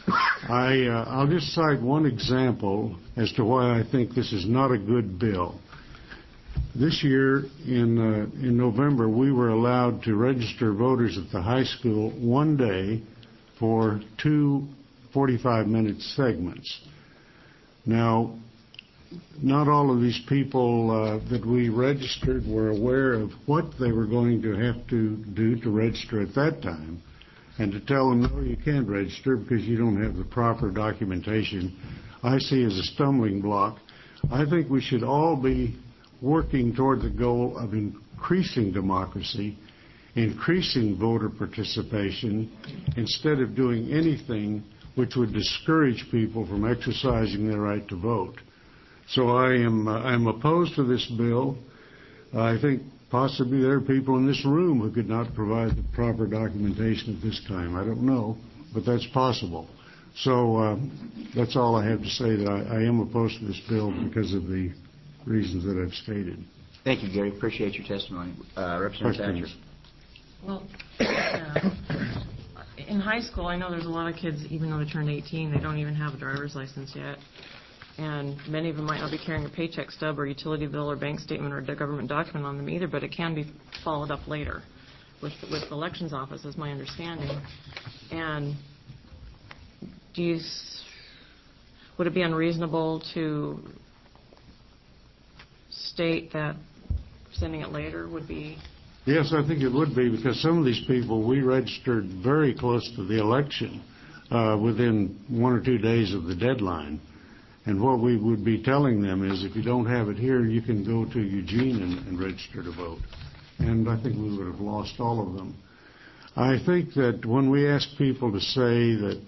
I'll just cite one example as to why I think this is not a good bill. This year, in November, we were allowed to register voters at the high school one day for 2 45-minute segments. Now, not all of these people that we registered were aware of what they were going to have to do to register at that time, and to tell them, no, you can't register because you don't have the proper documentation, I see as a stumbling block. I think we should all be working toward the goal of increasing democracy, increasing voter participation, instead of doing anything which would discourage people from exercising their right to vote. So I'm opposed to this bill. I think possibly there are people in this room who could not provide the proper documentation at this time. I don't know, but that's possible. So that's all I have to say, that I am opposed to this bill because of the reasons that I've stated. Thank you, Gary. Appreciate your testimony. Representative Thatcher. Well, in high school, I know there's a lot of kids, even though they turned 18, they don't even have a driver's license yet. And many of them might not be carrying a paycheck stub or utility bill or bank statement or a government document on them either, but it can be followed up later with the elections office, is my understanding. And would it be unreasonable to state that sending it later would be? Yes, I think it would be, because some of these people we registered very close to the election, within 1 or 2 days of the deadline. And what we would be telling them is, if you don't have it here, you can go to Eugene and register to vote. And I think we would have lost all of them. I think that when we ask people to say that,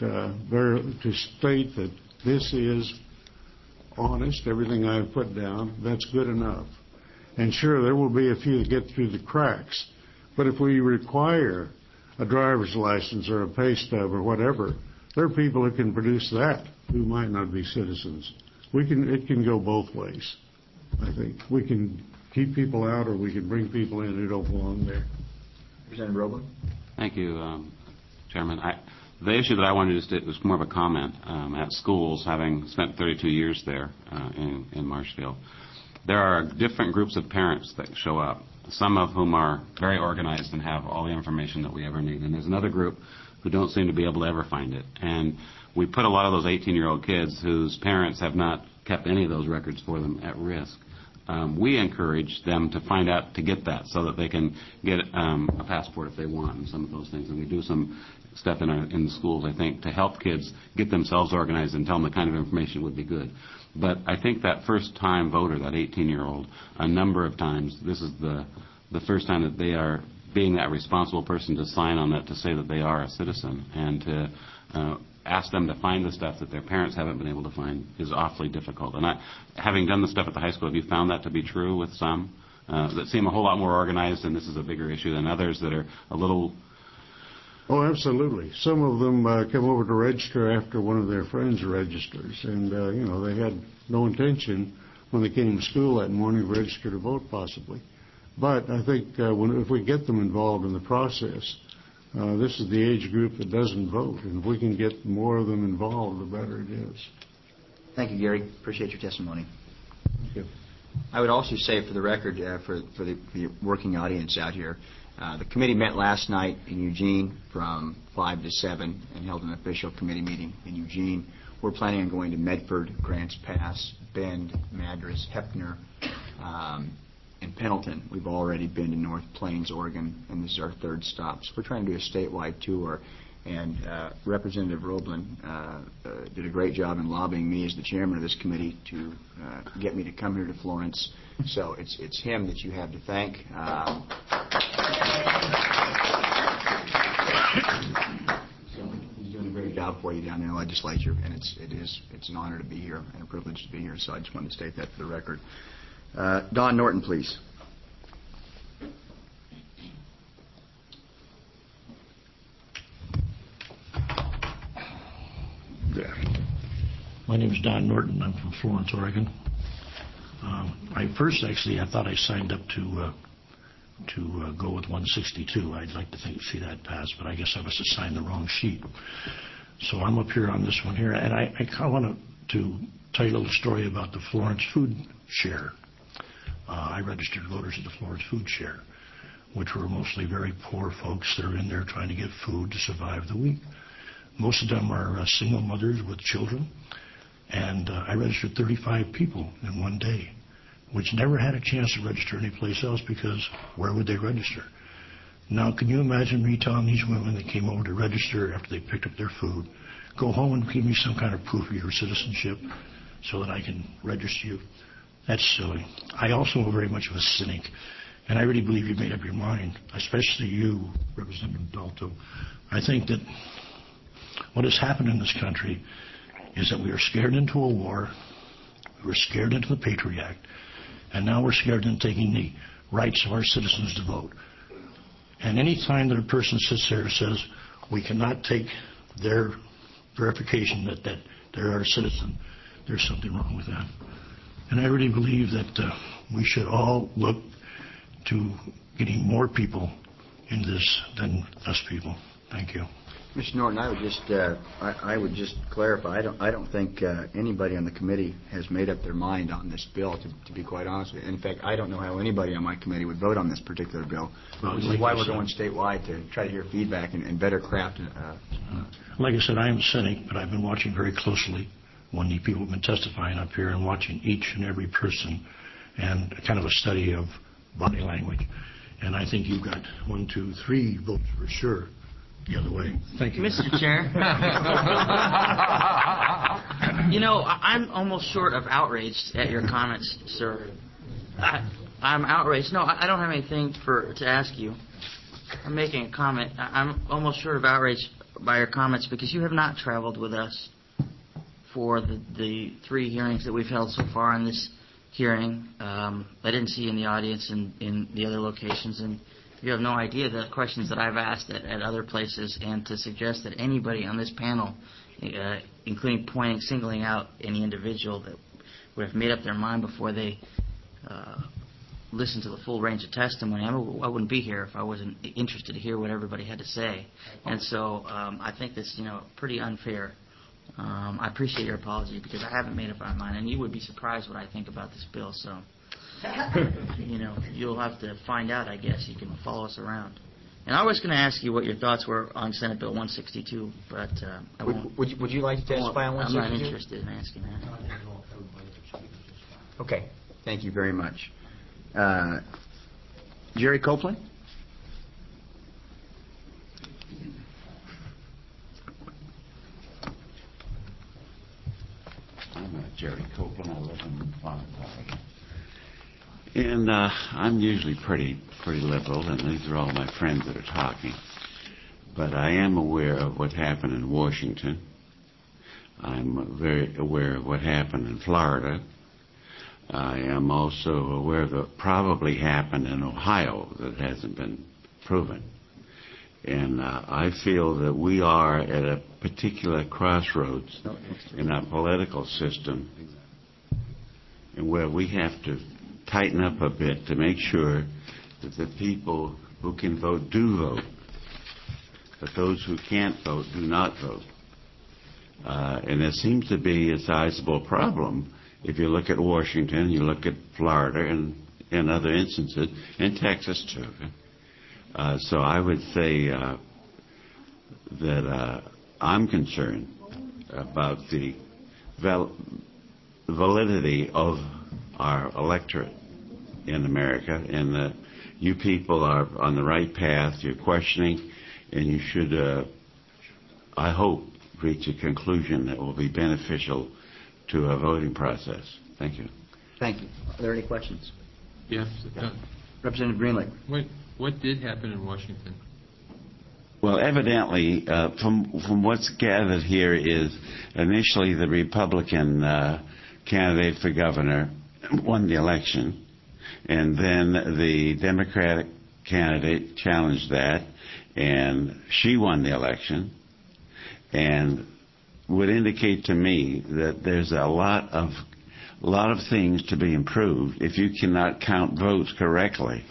to state that this is honest, everything I've put down, that's good enough. And sure, there will be a few that get through the cracks. But if we require a driver's license or a pay stub or whatever, there are people who can produce that who might not be citizens. It can go both ways, I think. We can keep people out, or we can bring people in who don't belong there. Representative Roblin? Thank you, Chairman. The issue that I wanted to state was more of a comment. At schools, having spent 32 years there in Marshfield, there are different groups of parents that show up, some of whom are very organized and have all the information that we ever need. And there's another group who don't seem to be able to ever find it. And we put a lot of those 18-year-old kids whose parents have not kept any of those records for them at risk. We encourage them to find out, to get that, so that they can get a passport if they want, and some of those things. And we do some stuff in the schools, I think, to help kids get themselves organized and tell them the kind of information would be good. But I think that first-time voter, that 18-year-old, a number of times, this is the first time that they are being that responsible person to sign on that, to say that they are a citizen, and to ask them to find the stuff that their parents haven't been able to find is awfully difficult. And having done the stuff at the high school, have you found that to be true with some that seem a whole lot more organized, and this is a bigger issue, than others that are a little... Oh, absolutely. Some of them come over to register after one of their friends registers, and they had no intention when they came to school that morning to register to vote, possibly. But I think if we get them involved in the process, this is the age group that doesn't vote, and if we can get more of them involved, the better it is. Thank you, Gary. Appreciate your testimony. Thank you. I would also say, for the record, for the working audience out here, The committee met last night in Eugene from 5 to 7 and held an official committee meeting in Eugene. We're planning on going to Medford, Grants Pass, Bend, Madras, Heppner, and Pendleton. We've already been to North Plains, Oregon, and this is our third stop. So we're trying to do a statewide tour. And Representative Roblin did a great job in lobbying me as the chairman of this committee to get me to come here to Florence. So it's him that you have to thank. So he's doing a great job for you down in the legislature, and it's an honor to be here and a privilege to be here. So I just wanted to state that for the record. Don Norton, please. My name is Don Norton. I'm from Florence, Oregon. I thought I signed up to go with 162. I'd like to see that pass, but I guess I must have signed the wrong sheet. So I'm up here on this one here, and I kind of want to tell you a little story about the Florence Food Share. I registered voters at the Florence Food Share, which were mostly very poor folks that are in there trying to get food to survive the week. Most of them are single mothers with children. And I registered 35 people in one day, which never had a chance to register anyplace else because where would they register? Now, can you imagine me telling these women that came over to register after they picked up their food, go home and give me some kind of proof of your citizenship so that I can register you? That's silly. I also am very much of a cynic, and I really believe you've made up your mind, especially you, Representative Dalto. I think that what has happened in this country is that we are scared into a war, we're scared into the Patriot Act, and now we're scared into taking the rights of our citizens to vote. And any time that a person sits there and says, we cannot take their verification that they're our citizen, there's something wrong with that. And I really believe that we should all look to getting more people in this than us people. Thank you. Mr. Norton, I would just clarify. I don't think anybody on the committee has made up their mind on this bill. To be quite honest with you, in fact, I don't know how anybody on my committee would vote on this particular bill. Which is why we're going statewide to try to hear feedback and better craft. Like I said, I am a cynic, but I've been watching very closely when the people have been testifying up here and watching each and every person and kind of a study of body language. And I think you've got 1, 2, 3 votes for sure. The other way. Thank you. Mr. Chair. I'm almost short of outraged at your comments, sir. I'm outraged. No, I don't have anything to ask you. I'm making a comment. I'm almost short of outrage by your comments because you have not traveled with us for the 3 hearings that we've held so far on this hearing. I didn't see you in the audience in the other locations, and you have no idea the questions that I've asked at other places, and to suggest that anybody on this panel, including singling out any individual that would have made up their mind before they listened to the full range of testimony, I wouldn't be here if I wasn't interested to hear what everybody had to say. And so I think that's pretty unfair. I appreciate your apology because I haven't made up my mind, and you would be surprised what I think about this bill. So. You'll have to find out, I guess. You can follow us around. And I was going to ask you what your thoughts were on Senate Bill 162, but I won't. Would you like to testify on 162? I'm not interested in asking that. Okay. Thank you very much. Jerry Copeland? I'm Jerry Copeland. I live in Florence, Oregon. And I'm usually pretty liberal, and these are all my friends that are talking. But I am aware of what happened in Washington. I'm very aware of what happened in Florida. I am also aware of what probably happened in Ohio that hasn't been proven. And I feel that we are at a particular crossroads in our political system, and where we have to tighten up a bit to make sure that the people who can vote do vote, but those who can't vote do not vote. And there seems to be a sizable problem if you look at Washington, you look at Florida and other instances, and Texas too, So I would say that I'm concerned about the validity of our electorate in America, and that you people are on the right path. You're questioning, and you should, I hope, reach a conclusion that will be beneficial to a voting process. Thank you. Thank you. Are there any questions? Yes. Representative Greenlake. What did happen in Washington? Well, evidently, from what's gathered here is initially the Republican candidate for governor won the election, and then the Democratic candidate challenged that, and she won the election, and would indicate to me that there's a lot of things to be improved if you cannot count votes correctly,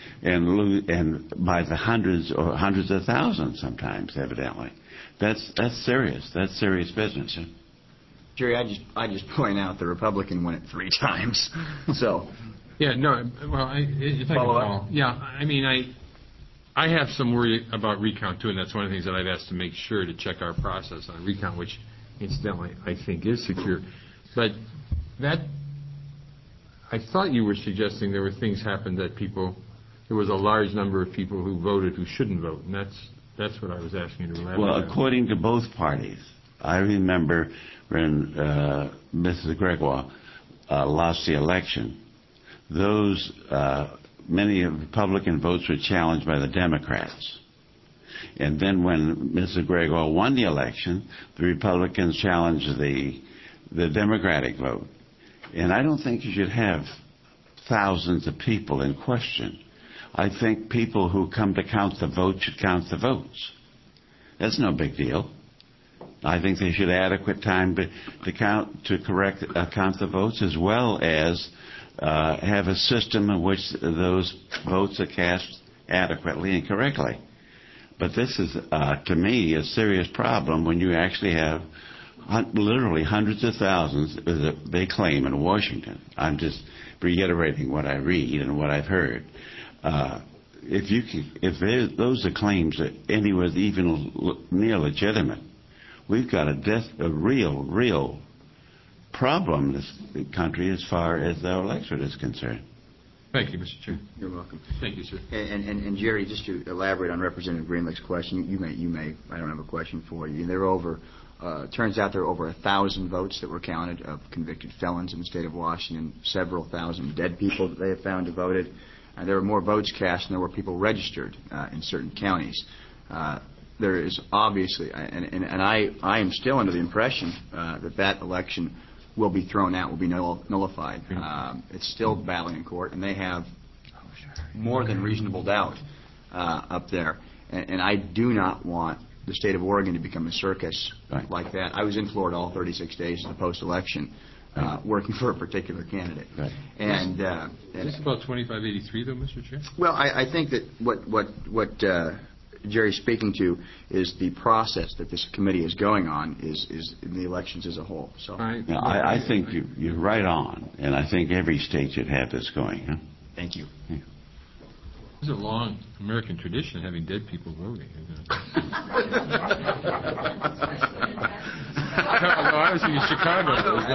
and by the hundreds or hundreds of thousands sometimes. Evidently, that's serious. That's serious business. Yeah? Jerry, I just point out the Republican won it 3 times. So. Yeah. No. Well, if I can follow. Yeah. I mean, I have some worry about recount too, and that's one of the things that I've asked to make sure to check our process on recount, which incidentally I think is secure. But that, I thought you were suggesting there were things happened that there was a large number of people who voted who shouldn't vote, and that's what I was asking you to elaborate. Well, according to both parties, I remember when Mrs. Gregoire lost the election, those many Republican votes were challenged by the Democrats. And then when Mrs. Gregoire won the election, the Republicans challenged the Democratic vote. And I don't think you should have thousands of people in question. I think people who come to count the votes should count the votes. That's no big deal. I think they should have adequate time to count the votes, as well as have a system in which those votes are cast adequately and correctly. But this is, to me, a serious problem when you actually have literally hundreds of thousands, they claim, in Washington. I'm just reiterating what I read and what I've heard. If those are claims that anywhere even near legitimate, we've got a real problem in this country as far as the electorate is concerned. Thank you, Mr. Chair. You're welcome. Thank you, sir. And Jerry, just to elaborate on Representative Greenlake's question, you may. I don't have a question for you. There are over. Turns out there are over 1,000 votes that were counted of convicted felons in the state of Washington. Several thousand dead people that they have found who voted. There were more votes cast than there were people registered in certain counties. There is obviously, and I am still under the impression that election will be thrown out, will be nullified. It's still battling in court, and they have more than reasonable doubt up there. And I do not want the state of Oregon to become a circus like that. I was in Florida all 36 days of the post-election, working for a particular candidate. Right. And is this about 2583, though, Mr. Chair? Well, I think that what Jerry's speaking to is the process that this committee is going on is in the elections as a whole. So I think you're right on, and I think every state should have this going. Huh? Thank you. Yeah. There's a long American tradition of having dead people voting. I was thinking Chicago.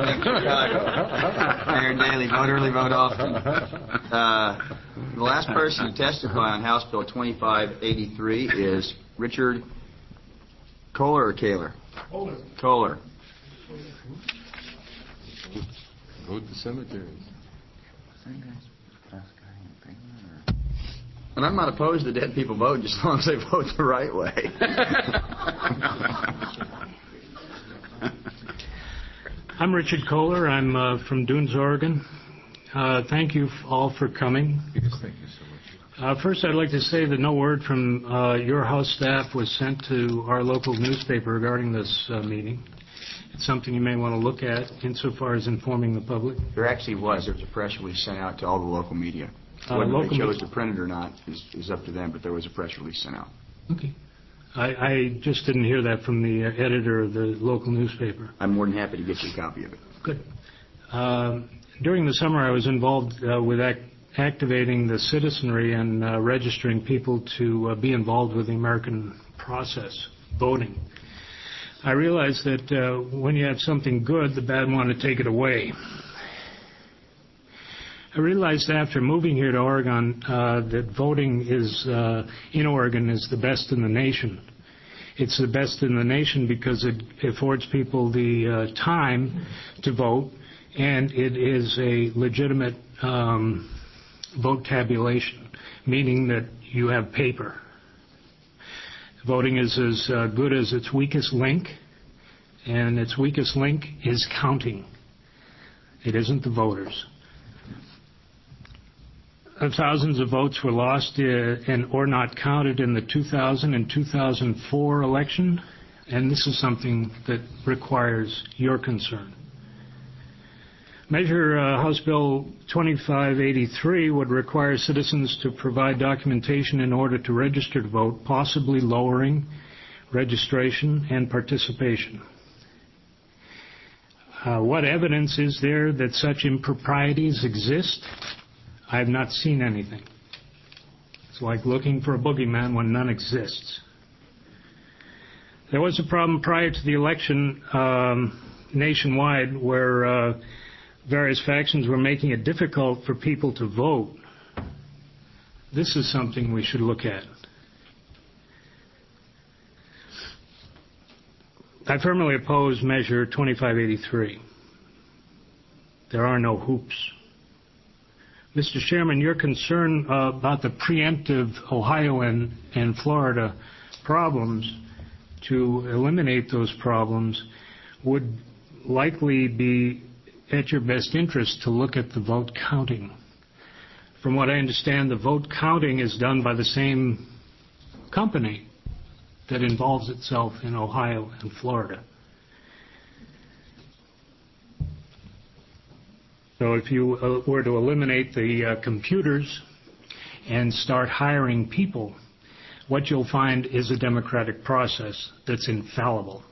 Mayor Daley, vote early, vote often. The last person to testify on House Bill 2583 is Richard Kohler or Kaler? Kohler. Vote the cemeteries. And I'm not opposed to dead people voting, just as long as they vote the right way. I'm Richard Kohler. I'm from Dunes, Oregon. Thank you all for coming. Yes, thank you so much. First, I'd like to say that no word from your House staff was sent to our local newspaper regarding this meeting. It's something you may want to look at insofar as informing the public. There actually was. There was a press release sent out to all the local media. Whether they chose to print it or not is up to them, but there was a press release sent out. Okay. I just didn't hear that from the editor of the local newspaper. I'm more than happy to get you a copy of it. Good. During the summer, I was involved with activating the citizenry and registering people to be involved with the American process, voting. I realize that when you have something good, the bad want to take it away. I realized after moving here to Oregon that voting in Oregon is the best in the nation. It's the best in the nation because it affords people the time to vote, and it is a legitimate vote tabulation, meaning that you have paper. Voting is as good as its weakest link, and its weakest link is counting. It isn't the voters. Thousands of votes were lost or not counted in the 2000 and 2004 election, and this is something that requires your concern. Measure House Bill 2583 would require citizens to provide documentation in order to register to vote, possibly lowering registration and participation. What evidence is there that such improprieties exist? I have not seen anything. It's like looking for a boogeyman when none exists. There was a problem prior to the election nationwide where various factions were making it difficult for people to vote. This is something we should look at. I firmly oppose Measure 2583. There are no hoops. Mr. Chairman, your concern about the preemptive Ohio and Florida problems, to eliminate those problems, would likely be at your best interest to look at the vote counting. From what I understand, the vote counting is done by the same company that involves itself in Ohio and Florida. So if you were to eliminate the computers and start hiring people, what you'll find is a democratic process that's infallible.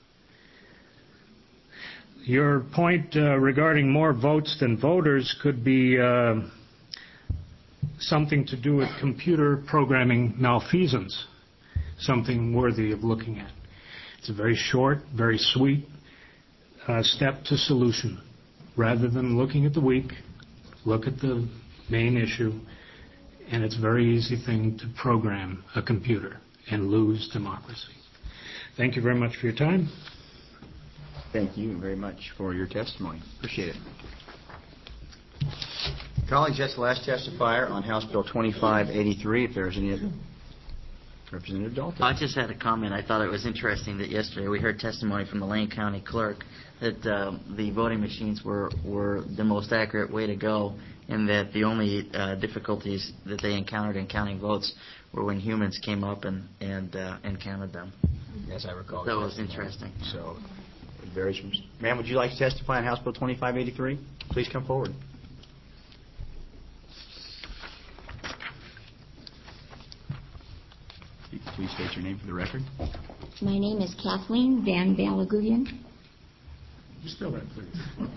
Your point regarding more votes than voters could be something to do with computer programming malfeasance, something worthy of looking at. It's a very short, very sweet step to solution. Rather than looking at the weak, look at the main issue, and it's a very easy thing to program a computer and lose democracy. Thank you very much for your time. Thank you very much for your testimony. Appreciate it. Colleagues, that's the last testifier on House Bill 2583. If there's any other. Representative Dalton. I just had a comment. I thought it was interesting that yesterday we heard testimony from the Lane County clerk that the voting machines were the most accurate way to go, and that the only difficulties that they encountered in counting votes were when humans came up and counted them. As I recall. That was interesting. So, it varies from. Ma'am, would you like to testify on House Bill 2583? Please come forward. Please state your name for the record. My name is Kathleen Van Balaguyan. Spell that, please.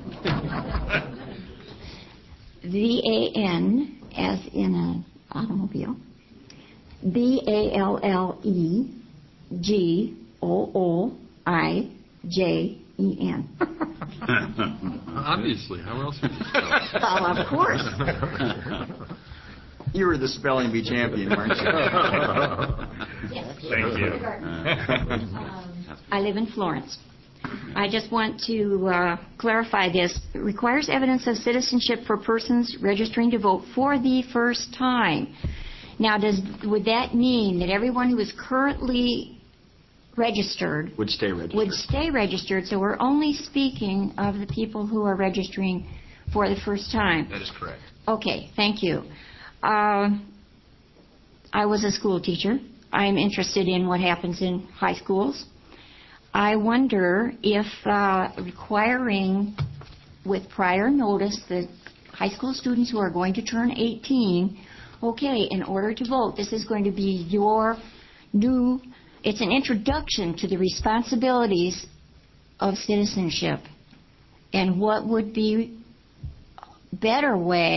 V-A-N, as in an automobile. B-A-L-L-E-G-O-O-I-J-E-N. Obviously. How else would you spell it? Well, of course. You were the spelling bee champion, weren't you? Yes. Thank you. I live in Florence. I just want to clarify this. It requires evidence of citizenship for persons registering to vote for the first time. Now, would that mean that everyone who is currently registered would stay registered? Would stay registered, so we're only speaking of the people who are registering for the first time. That is correct. Okay, thank you. I was a school teacher. I'm interested in what happens in high schools. I wonder if requiring with prior notice that high school students who are going to turn 18, okay, in order to vote, this is going to be your new, it's an introduction to the responsibilities of citizenship. And what would be a better way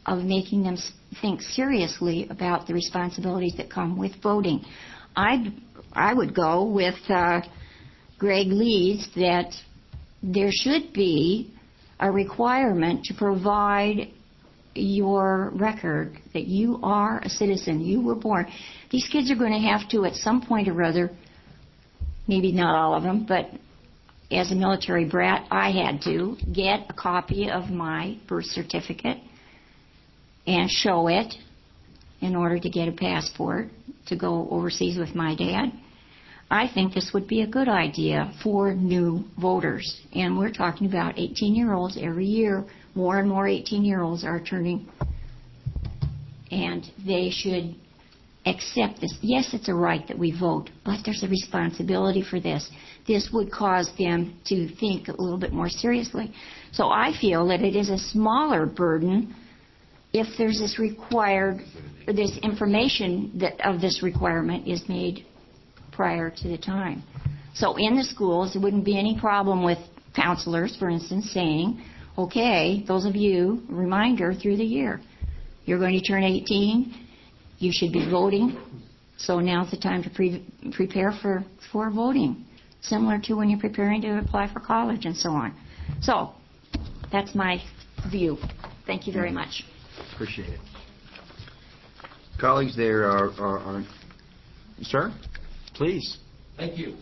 of making them think seriously about the responsibilities that come with voting. I would go with Greg Lee's that there should be a requirement to provide your record that you are a citizen, you were born. These kids are going to have to, at some point or other, maybe not all of them, but as a military brat, I had to get a copy of my birth certificate and show it in order to get a passport to go overseas with my dad. I think this would be a good idea for new voters. And we're talking about 18-year-olds every year. More and more 18-year-olds are turning, and they should accept this. Yes, it's a right that we vote, but there's a responsibility for this. This would cause them to think a little bit more seriously. So I feel that it is a smaller burden if there's this information that of this requirement is made prior to the time. So in the schools, there wouldn't be any problem with counselors, for instance, saying, okay, those of you, reminder through the year, you're going to turn 18, you should be voting, so now's the time to prepare for voting, similar to when you're preparing to apply for college and so on. So that's my view. Thank you very much. Appreciate it. Colleagues, there are sir, please. Thank you.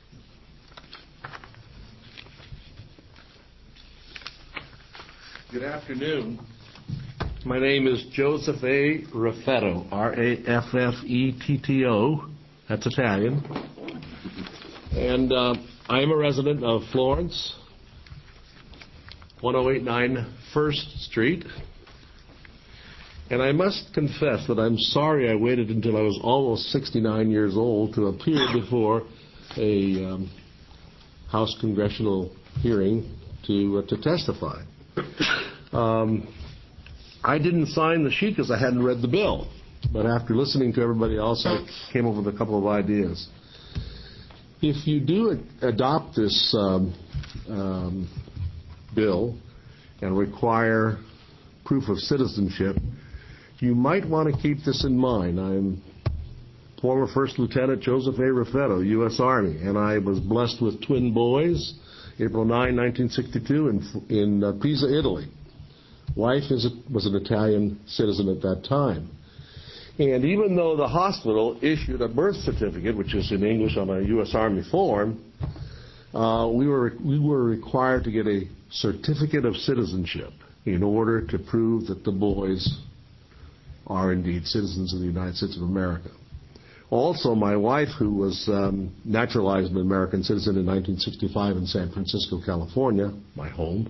Good afternoon. My name is Joseph A. Raffetto, Raffetto. That's Italian. And I am a resident of Florence, 1089 First Street. And I must confess that I'm sorry I waited until I was almost 69 years old to appear before a House congressional hearing to testify. I didn't sign the sheet because I hadn't read the bill. But after listening to everybody else, I came up with a couple of ideas. If you do adopt this bill and require proof of citizenship, you might want to keep this in mind. I'm former First Lieutenant Joseph A. Raffetto, U.S. Army, and I was blessed with twin boys, April 9, 1962, in Pisa, Italy. Wife was an Italian citizen at that time. And even though the hospital issued a birth certificate, which is in English on a U.S. Army form, we were required to get a certificate of citizenship in order to prove that the boys are indeed citizens of the United States of America. Also, my wife, who was naturalized an American citizen in 1965 in San Francisco, California, my home,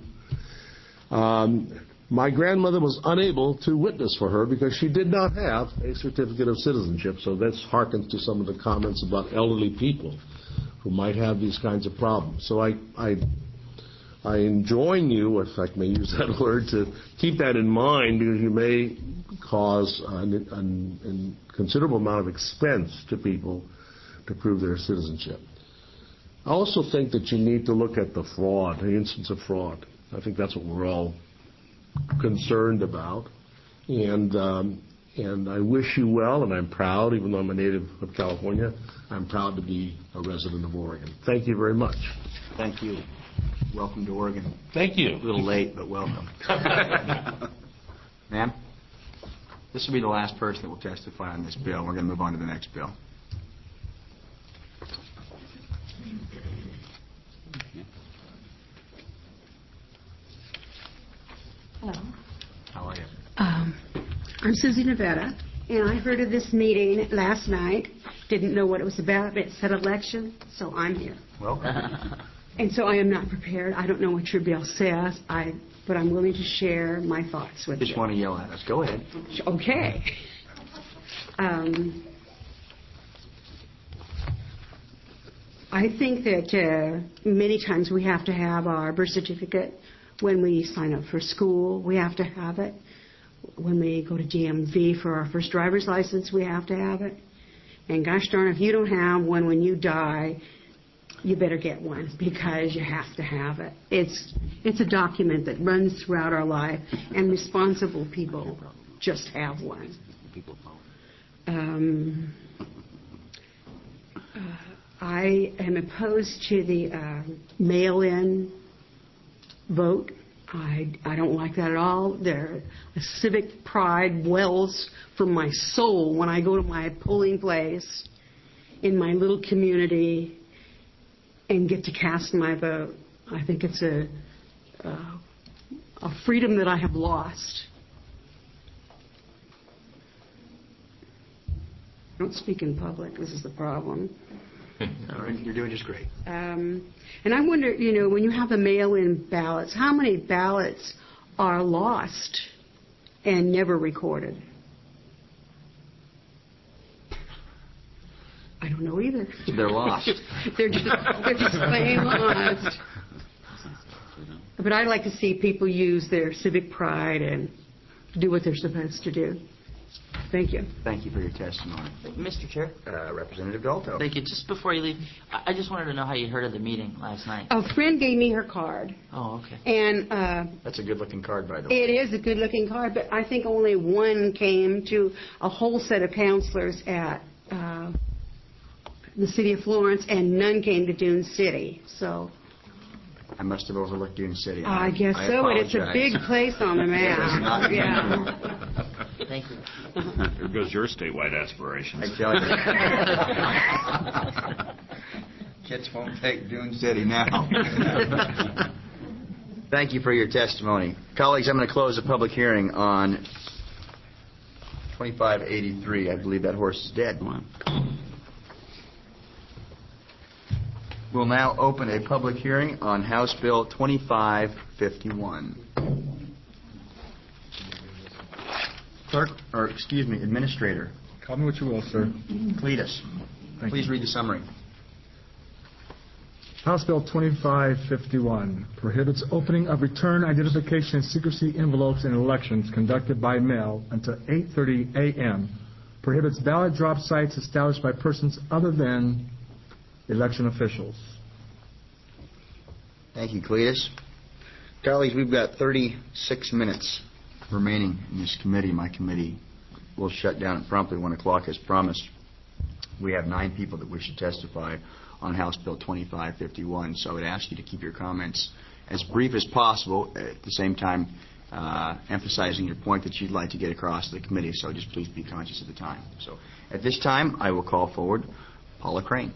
my grandmother was unable to witness for her because she did not have a certificate of citizenship. So this harkens to some of the comments about elderly people who might have these kinds of problems. So I enjoin you, if I may use that word, to keep that in mind because you may cause a considerable amount of expense to people to prove their citizenship. I also think that you need to look at the fraud, the instance of fraud. I think that's what we're all concerned about. And I wish you well, and I'm proud, even though I'm a native of California, I'm proud to be a resident of Oregon. Thank you very much. Thank you. Welcome to Oregon. Thank you. A little late, but welcome. Ma'am, this will be the last person that will testify on this bill. We're going to move on to the next bill. Hello. How are you? I'm Susie Nevada, and I heard of this meeting last night. Didn't know what it was about. It said election, so I'm here. Welcome. And so I am not prepared. I don't know what your bill says, but I'm willing to share my thoughts with you. Just want to yell at us. Go ahead. Okay. I think that many times we have to have our birth certificate when we sign up for school. We have to have it. When we go to DMV for our first driver's license, we have to have it. And gosh darn, if you don't have one when you die, you better get one because you have to have it. It's a document that runs throughout our life, and responsible people just have one. I am opposed to the mail-in vote. I don't like that at all. A civic pride wells from my soul when I go to my polling place in my little community and get to cast my vote. I think it's a freedom that I have lost. I don't speak in public. This is the problem. You're doing just great. And I wonder, when you have the mail-in ballots, how many ballots are lost and never recorded? I don't know either. They're lost. they're just plain lost. But I'd like to see people use their civic pride and do what they're supposed to do. Thank you. Thank you for your testimony. Mr. Chair. Representative Dalto. Thank you. Just before you leave, I just wanted to know how you heard of the meeting last night. A friend gave me her card. Oh, okay. And that's a good-looking card, by the way. It is a good-looking card, but I think only one came to a whole set of counselors at the city of Florence, and none came to Dune City. So I must have overlooked Dune City. I guess so, and it's a big place on the map. Yeah. Thank you. There goes your statewide aspirations. I tell you. Kids won't take Dune City now. Thank you for your testimony. Colleagues, I'm going to close the public hearing on 2583. I believe that horse is dead. We'll now open a public hearing on House Bill 2551. Administrator. Call me what you will, sir. Cletus, please read the summary. House Bill 2551 prohibits opening of return identification and secrecy envelopes in elections conducted by mail until 8:30 a.m. Prohibits ballot drop sites established by persons other than election officials. Thank you, Cletus. Colleagues, we've got 36 minutes remaining in this committee. My committee will shut down at promptly 1 o'clock as promised. We have 9 people that wish to testify on House Bill 2551, so I would ask you to keep your comments as brief as possible, at the same time emphasizing your point that you'd like to get across to the committee, so just please be conscious of the time. So at this time, I will call forward Paula Crane.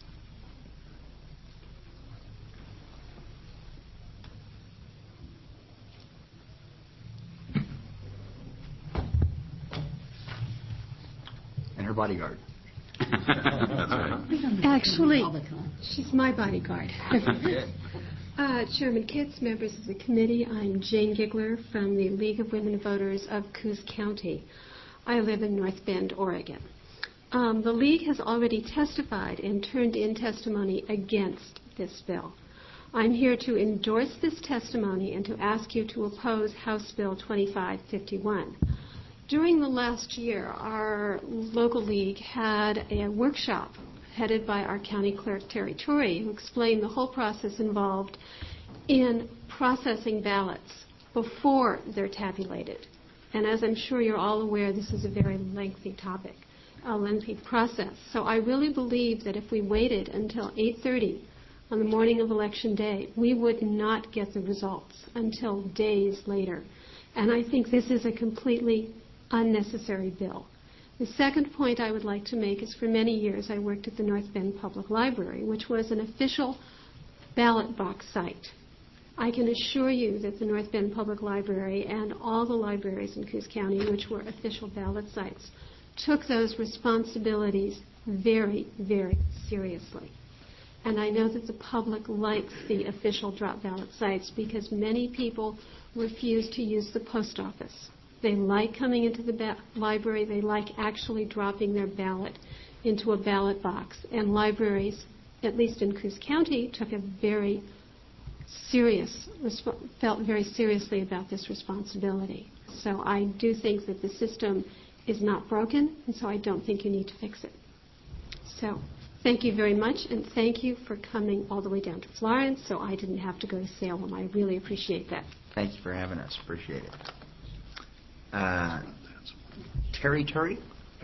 Her bodyguard. That's right. Actually, she's my bodyguard. Chairman Kitts, members of the committee, I'm Jane Gigler from the League of Women Voters of Coos County. I live in North Bend, Oregon. The League has already testified and turned in testimony against this bill. I'm here to endorse this testimony and to ask you to oppose House Bill 2551. During the last year, our local league had a workshop headed by our county clerk, Terry Torrey, who explained the whole process involved in processing ballots before they're tabulated. And as I'm sure you're all aware, this is a very lengthy topic, a lengthy process. So I really believe that if we waited until 8:30 on the morning of Election Day, we would not get the results until days later. And I think this is a completely unnecessary bill. The second point I would like to make is for many years I worked at the North Bend Public Library, which was an official ballot box site. I can assure you that the North Bend Public Library and all the libraries in Coos County, which were official ballot sites, took those responsibilities very, very seriously. And I know that the public likes the official drop ballot sites because many people refuse to use the post office. They like coming into the library. They like actually dropping their ballot into a ballot box. And libraries, at least in Coos County, took a very serious, felt very seriously about this responsibility. So I do think that the system is not broken, and so I don't think you need to fix it. So Thank you very much, and thank you for coming all the way down to Florence so I didn't have to go to Salem. I really appreciate that. Thank you for having us. Appreciate it. Terry Turry?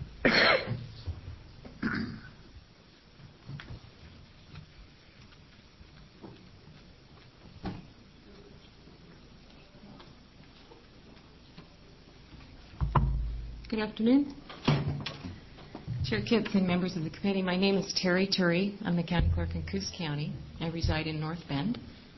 Good afternoon. Chair Kitts and members of the committee, my name is Terry Turry. I'm the county clerk in Coos County. I reside in North Bend.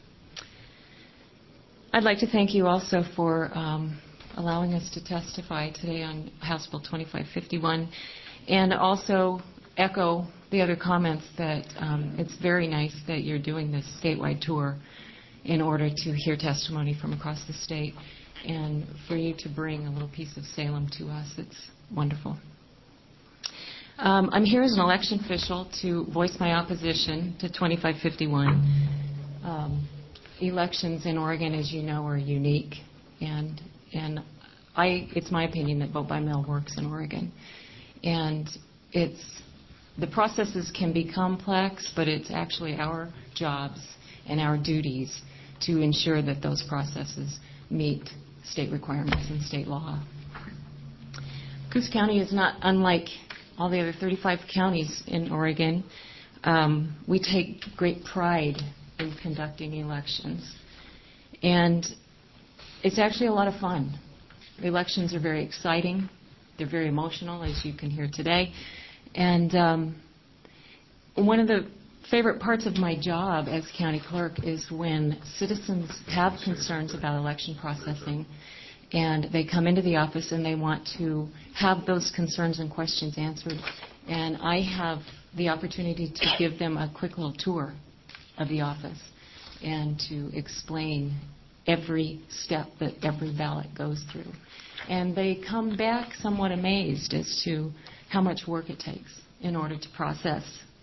I'd like to thank you also for allowing us to testify today on House Bill 2551, and also echo the other comments that it's very nice that you're doing this statewide tour in order to hear testimony from across the state, and for you to bring a little piece of Salem to us. It's wonderful. I'm here as an election official to voice my opposition to 2551. Elections in Oregon, as you know, are unique, and it's my opinion that vote by mail works in Oregon. And the processes can be complex, but it's actually our jobs and our duties to ensure that those processes meet state requirements and state law. Coos County is not unlike all the other 35 counties in Oregon. We take great pride in conducting elections. And it's actually a lot of fun. Elections are very exciting. They're very emotional, as you can hear today. And one of the favorite parts of my job as county clerk is when citizens have concerns about election processing, and they come into the office and they want to have those concerns and questions answered. And I have the opportunity to give them a quick little tour of the office and to explain every step that every ballot goes through. And they come back somewhat amazed as to how much work it takes in order to process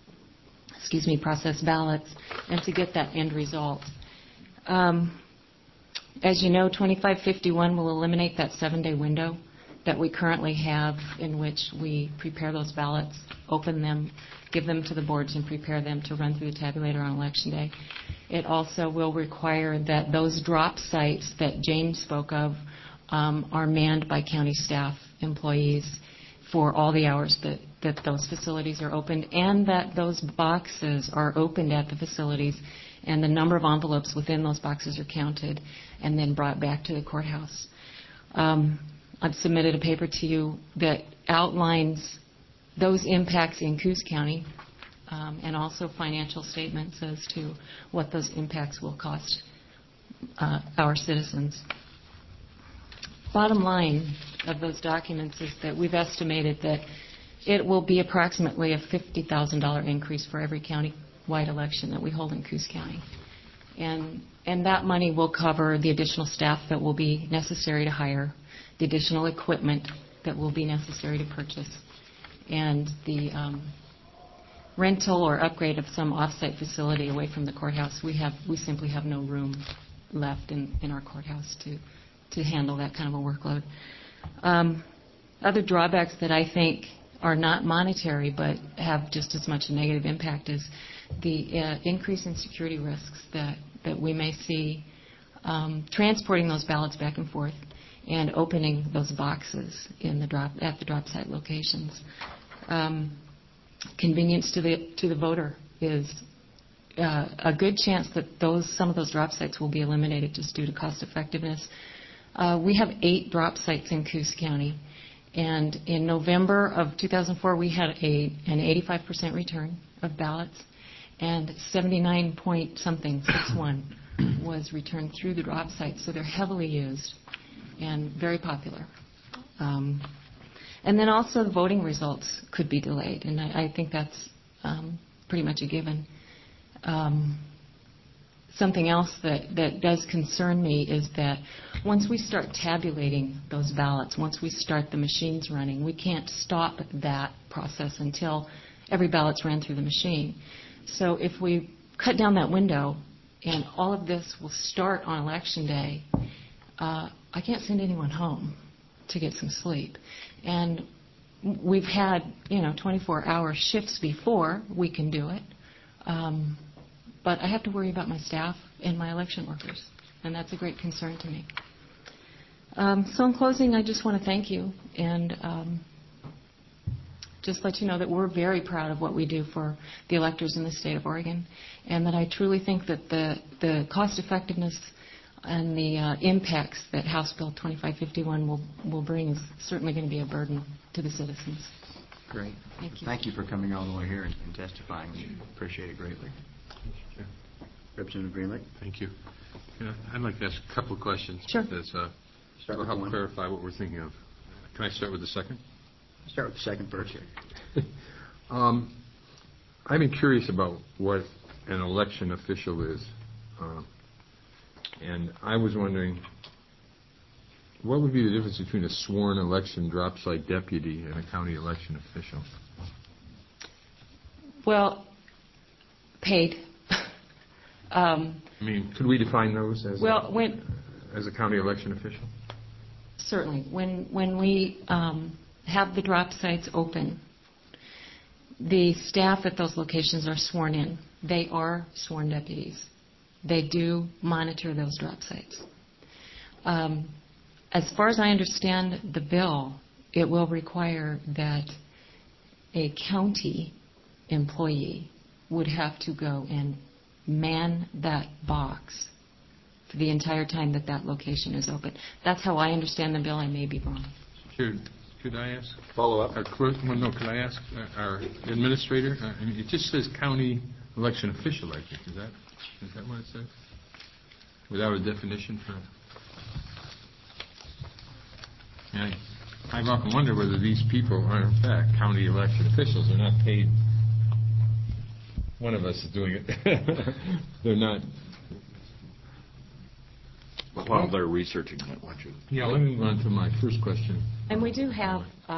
ballots and to get that end result. As you know, 2551 will eliminate that 7-day window that we currently have in which we prepare those ballots, open them, give them to the boards, and prepare them to run through the tabulator on Election Day. It also will require that those drop sites that James spoke of are manned by county staff employees for all the hours that those facilities are opened, and that those boxes are opened at the facilities, and the number of envelopes within those boxes are counted and then brought back to the courthouse. I've submitted a paper to you that outlines those impacts in Coos County and also financial statements as to what those impacts will cost our citizens. Bottom line of those documents is that we've estimated that it will be approximately a $50,000 increase for every county-wide election that we hold in Coos County. And that money will cover the additional staff that will be necessary to hire, the additional equipment that will be necessary to purchase, and the rental or upgrade of some off-site facility away from the courthouse. We simply have no room left in our courthouse to handle that kind of a workload. Other drawbacks that I think are not monetary but have just as much a negative impact is the increase in security risks that we may see transporting those ballots back and forth and opening those boxes at the drop site locations. Convenience to the voter is a good chance that some of those drop sites will be eliminated just due to cost effectiveness. We have 8 drop sites in Coos County, and in November of 2004 we had an 85% return of ballots, and 79.61 was returned through the drop sites, so they're heavily used and very popular. And then also the voting results could be delayed, and I think that's pretty much a given. Something else that does concern me is that once we start tabulating those ballots, once we start the machines running, we can't stop that process until every ballot's ran through the machine. So if we cut down that window and all of this will start on Election Day, I can't send anyone home to get some sleep. And we've had, 24-hour shifts before. We can do it. But I have to worry about my staff and my election workers, and that's a great concern to me. So in closing, I just want to thank you and just let you know that we're very proud of what we do for the electors in the state of Oregon, and that I truly think that the cost effectiveness and the impacts that House Bill 2551 will bring is certainly going to be a burden to the citizens. Great. Thank you. Thank you for coming all the way here and testifying. We appreciate it greatly. Representative Greenlee. Thank you. I'd like to ask a couple of questions. Sure. Start with help one. clarify what we're thinking of. Can I start with the second? Start with the second first. I've been curious about what an election official is. And I was wondering, what would be the difference between a sworn election drop site deputy and a county election official? Well, paid. Could we define those as as a county election official? Certainly. When we have the drop sites open, the staff at those locations are sworn in. They are sworn deputies. They do monitor those drop sites. As far as I understand the bill, it will require that a county employee would have to go and man that box for the entire time that location is open. That's how I understand the bill. I may be wrong. Could I ask? Follow up. Our clerk, could I ask our administrator? It just says county election official, I think. Is that what it says? Without a definition for... I've often wondered whether these people are, in fact, county election officials. They're not paid. One of us is doing it. They're not... While they're researching that, why don't you... Yeah, let me move on to my first question. And we do have,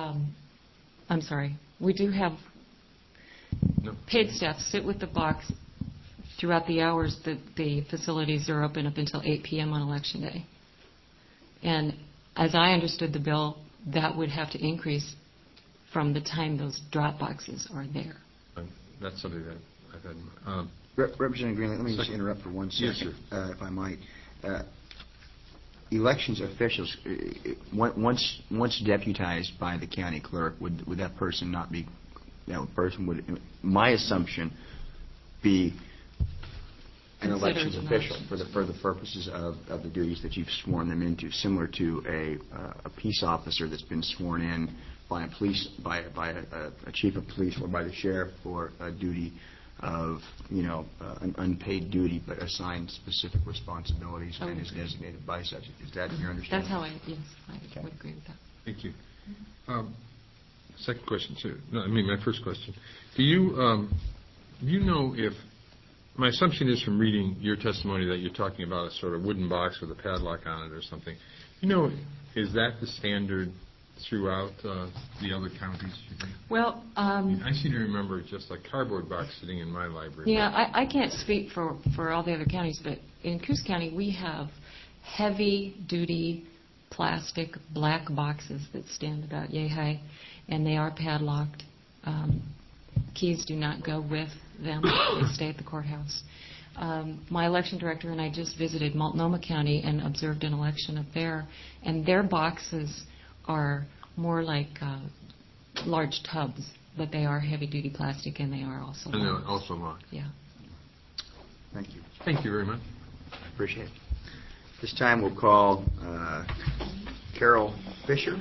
we do have paid staff sit with the box throughout the hours that the facilities are open up until 8 p.m. on Election Day. And as I understood the bill, that would have to increase from the time those drop boxes are there. That's something that I've had... Representative Greenlee, let me just interrupt for 1 second, yes, sir. If I might. Elections officials, once deputized by the county clerk, would that person not be, would, my assumption, be an elections official for the purposes of the duties that you've sworn them into, similar to a peace officer that's been sworn in by a chief of police or by the sheriff for a duty of, an unpaid duty but assigned specific responsibilities and is designated by such. Is that your understanding? That's how I would agree with that. Thank you. Second question, too. My first question. Do you know if, my assumption is from reading your testimony that you're talking about a sort of wooden box with a padlock on it or something. Is that the standard throughout the other counties? Well, I seem to remember just a cardboard box sitting in my library. Yeah, I can't speak for all the other counties, but in Coos County we have heavy-duty plastic black boxes that stand about yay high, and they are padlocked. Keys do not go with them. They stay at the courthouse. My election director and I just visited Multnomah County and observed an election up there, and their boxes are more like large tubs, but they are heavy-duty plastic, and they are also locked. And they're also locked. Yeah. Thank you. Thank you very much. I appreciate it. This time we'll call Carol Fisher.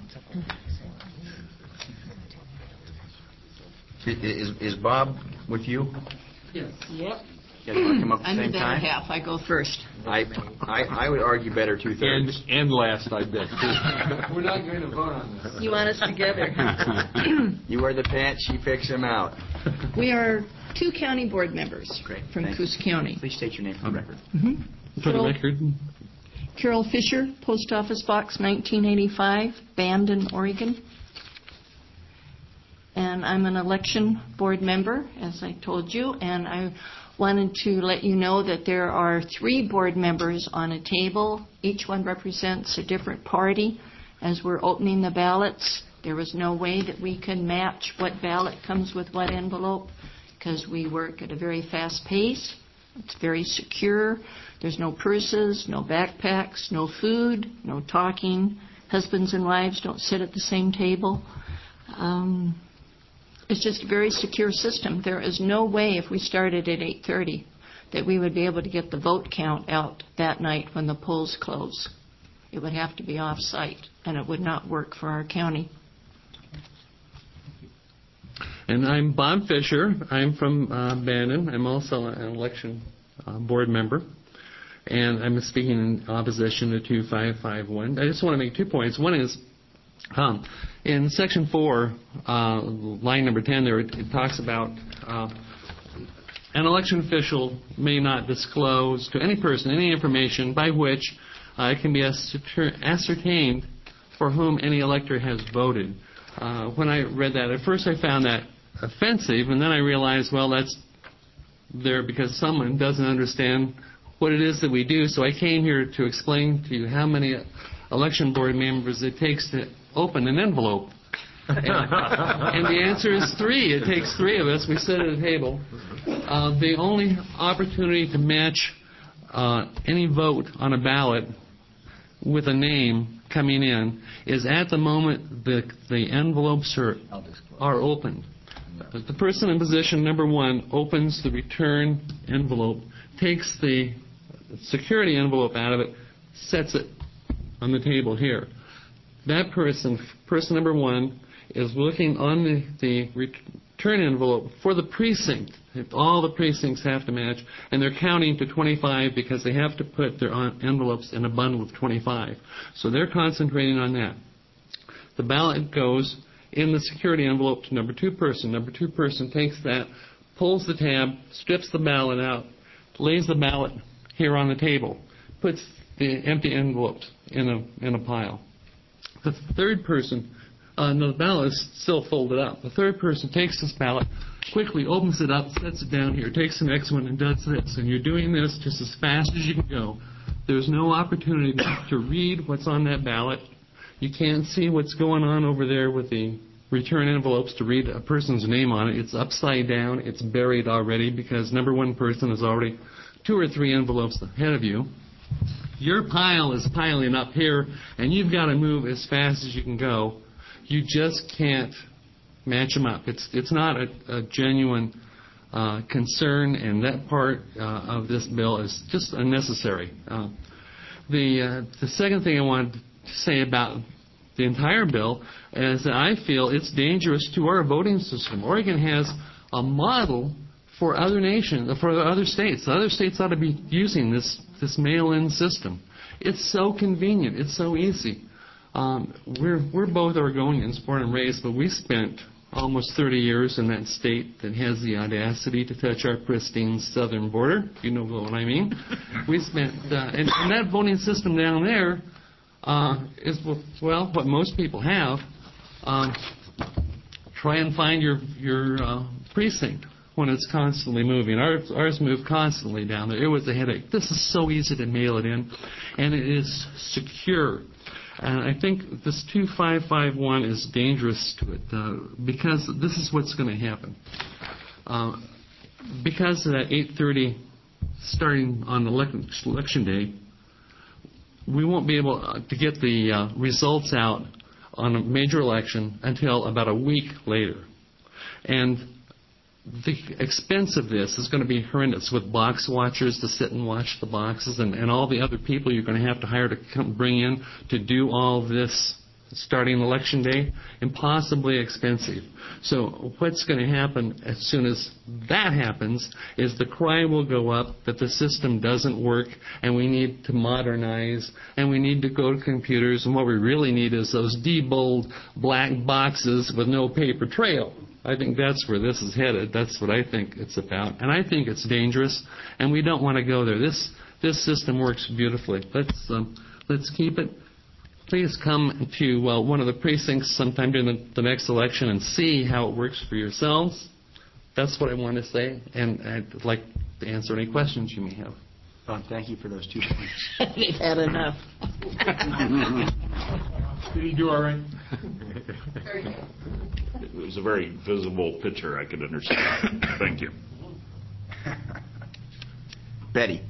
Is Bob with you? Yes. Yep. You guys want to come up at the I'm same the better time? half. I go first. I would argue better 2/3. And last, I bet. We're not going to vote on this. You want us together? You wear the pants, she picks them out. We are 2 county board members from Coos County. Please state your name for the record. For the record. Carol Fisher, Post Office Box 1985, Bandon, Oregon. And I'm an election board member, as I told you, and I wanted to let you know that there are 3 board members on a table. Each one represents a different party. As we're opening the ballots, There was no way that we can match what ballot comes with what envelope because we work at a very fast pace. It's very secure. There's no purses, no backpacks, no food, no talking. Husbands and wives don't sit at the same table. It's just a very secure system. There is no way if we started at 8:30 that we would be able to get the vote count out that night when the polls close. It would have to be off-site, and it would not work for our county. And I'm Bob Fisher. I'm from Bannon. I'm also an election board member. And I'm speaking in opposition to 2551. I just want to make 2 points. One is, in Section 4, line number 10 there, it talks about an election official may not disclose to any person any information by which it can be ascertained for whom any elector has voted. When I read that, at first I found that offensive, and then I realized, well, that's there because someone doesn't understand what it is that we do. So I came here to explain to you how many election board members it takes to open an envelope. And the answer is 3. It takes 3 of us. We sit at a table. The only opportunity to match any vote on a ballot with a name coming in is at the moment the envelopes are opened. The person in position number 1 opens the return envelope, takes the security envelope out of it, sets it on the table here. That person number 1, is looking on the return envelope for the precinct. All the precincts have to match, and they're counting to 25 because they have to put their envelopes in a bundle of 25. So they're concentrating on that. The ballot goes in the security envelope to number 2 person. Number 2 person takes that, pulls the tab, strips the ballot out, lays the ballot here on the table, puts the empty envelopes in a pile. The third person, the ballot is still folded up. The third person takes this ballot, quickly opens it up, sets it down here, takes the next one and does this. And you're doing this just as fast as you can go. There's no opportunity to read what's on that ballot. You can't see what's going on over there with the return envelopes to read a person's name on it. It's upside down. It's buried already because number 1 person is already 2 or 3 envelopes ahead of you. Your pile is piling up here, and you've got to move as fast as you can go. You just can't match them up. It's not a genuine concern, and that part of this bill is just unnecessary. The second thing I wanted to say about the entire bill is that I feel it's dangerous to our voting system. Oregon has a model for other nations, for other states. The other states ought to be using this mail-in system. It's so convenient. It's so easy. We're both Oregonians, born and raised, but we spent almost 30 years in that state that has the audacity to touch our pristine southern border. You know what I mean. We spent, and that voting system down there is, well, what most people have. Try and find your precinct when it's constantly moving. Ours moved constantly down there. It was a headache. This is so easy to mail it in, and it is secure. And I think this 2551 is dangerous to it because this is what's going to happen. Because of that 8:30 starting on election day, we won't be able to get the results out on a major election until about a week later. And the expense of this is going to be horrendous with box watchers to sit and watch the boxes and all the other people you're going to have to hire to come bring in to do all this starting election day. Impossibly expensive. So what's going to happen as soon as that happens is the cry will go up that the system doesn't work and we need to modernize and we need to go to computers, and what we really need is those debold black boxes with no paper trail. I think that's where this is headed. That's what I think it's about. And I think it's dangerous, and we don't want to go there. This system works beautifully. Let's keep it. Please come to one of the precincts sometime during the next election and see how it works for yourselves. That's what I want to say, and I'd like to answer any questions you may have. Thank you for those 2 points. They've had enough. Did he do all right? It was a very visible picture. I could understand. Thank you. Betty.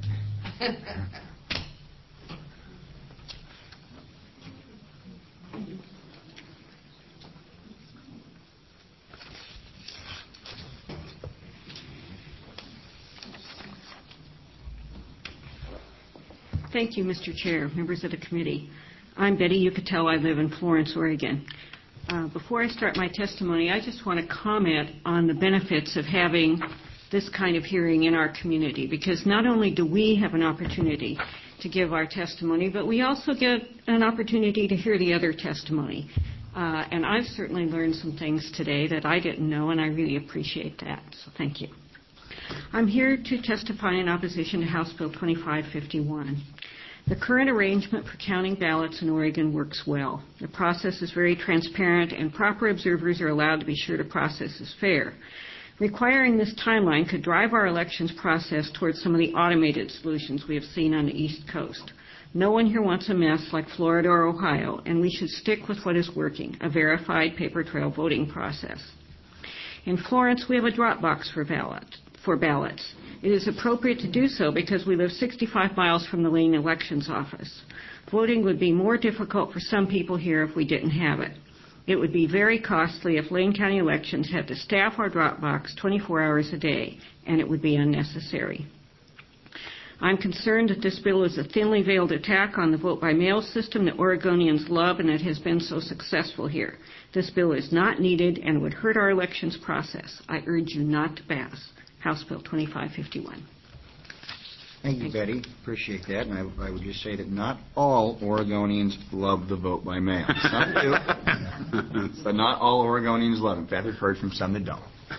Thank you, Mr. Chair, members of the committee. I'm Betty Yucatel. I live in Florence, Oregon. Before I start my testimony, I just want to comment on the benefits of having this kind of hearing in our community, because not only do we have an opportunity to give our testimony, but we also get an opportunity to hear the other testimony. And I've certainly learned some things today that I didn't know, and I really appreciate that. So thank you. I'm here to testify in opposition to House Bill 2551. The current arrangement for counting ballots in Oregon works well. The process is very transparent, and proper observers are allowed to be sure the process is fair. Requiring this timeline could drive our elections process towards some of the automated solutions we have seen on the East Coast. No one here wants a mess like Florida or Ohio, and we should stick with what is working, a verified paper trail voting process. In Florence, we have a drop box for ballots. It is appropriate to do so because we live 65 miles from the Lane Elections Office. Voting would be more difficult for some people here if we didn't have it. It would be very costly if Lane County Elections had to staff our drop box 24 hours a day, and it would be unnecessary. I'm concerned that this bill is a thinly veiled attack on the vote-by-mail system that Oregonians love and that has been so successful here. This bill is not needed and would hurt our elections process. I urge you not to pass House Bill 2551. Thank you, Betty. Appreciate that. And I would just say that not all Oregonians love the vote by mail. Some do, but not all Oregonians love it. In fact, we've heard from some that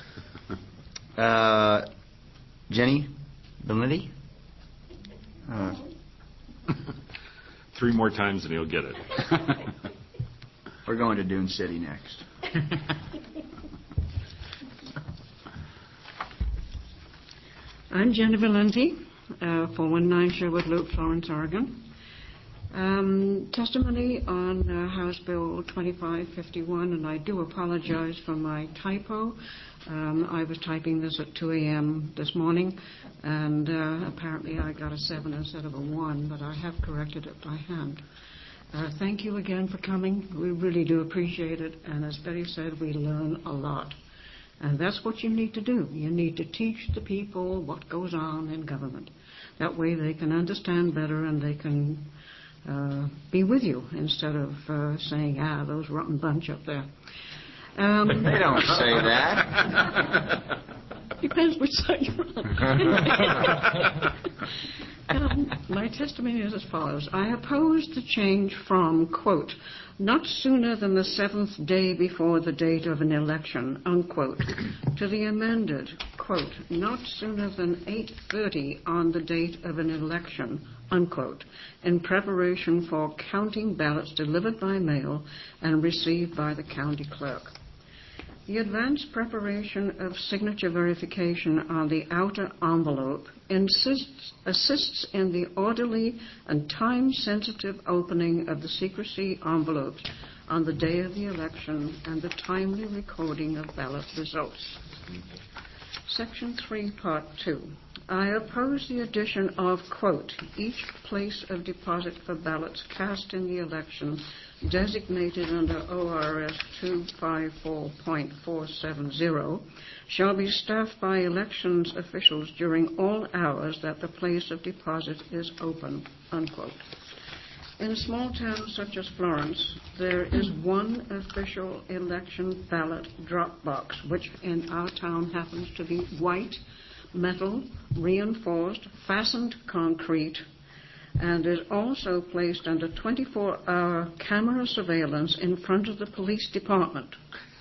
don't. Jenny Benetti? 3 more times and he'll get it. We're going to Dune City next. I'm Jennifer Lindsay, 419 Sherwood Loop, Florence, Oregon. Testimony on House Bill 2551, and I do apologize for my typo. I was typing this at 2 a.m. this morning, and apparently I got a 7 instead of a 1, but I have corrected it by hand. Thank you again for coming. We really do appreciate it, and as Betty said, we learn a lot. And that's what you need to do. You need to teach the people what goes on in government. That way they can understand better and they can be with you instead of saying, those rotten bunch up there. They don't say that. Depends which side you're on. My testimony is as follows. I oppose the change from, quote, not sooner than the 7th day before the date of an election, unquote, to the amended, quote, not sooner than 8:30 on the date of an election, unquote, in preparation for counting ballots delivered by mail and received by the county clerk. The advanced preparation of signature verification on the outer envelope assists in the orderly and time-sensitive opening of the secrecy envelopes on the day of the election and the timely recording of ballot results. Section 3, Part 2. I oppose the addition of, quote, each place of deposit for ballots cast in the election designated under ORS 254.470 shall be staffed by elections officials during all hours that the place of deposit is open, unquote. In small towns such as Florence, there is one official election ballot drop box, which in our town happens to be white, metal, reinforced, fastened concrete, and is also placed under 24-hour camera surveillance in front of the police department.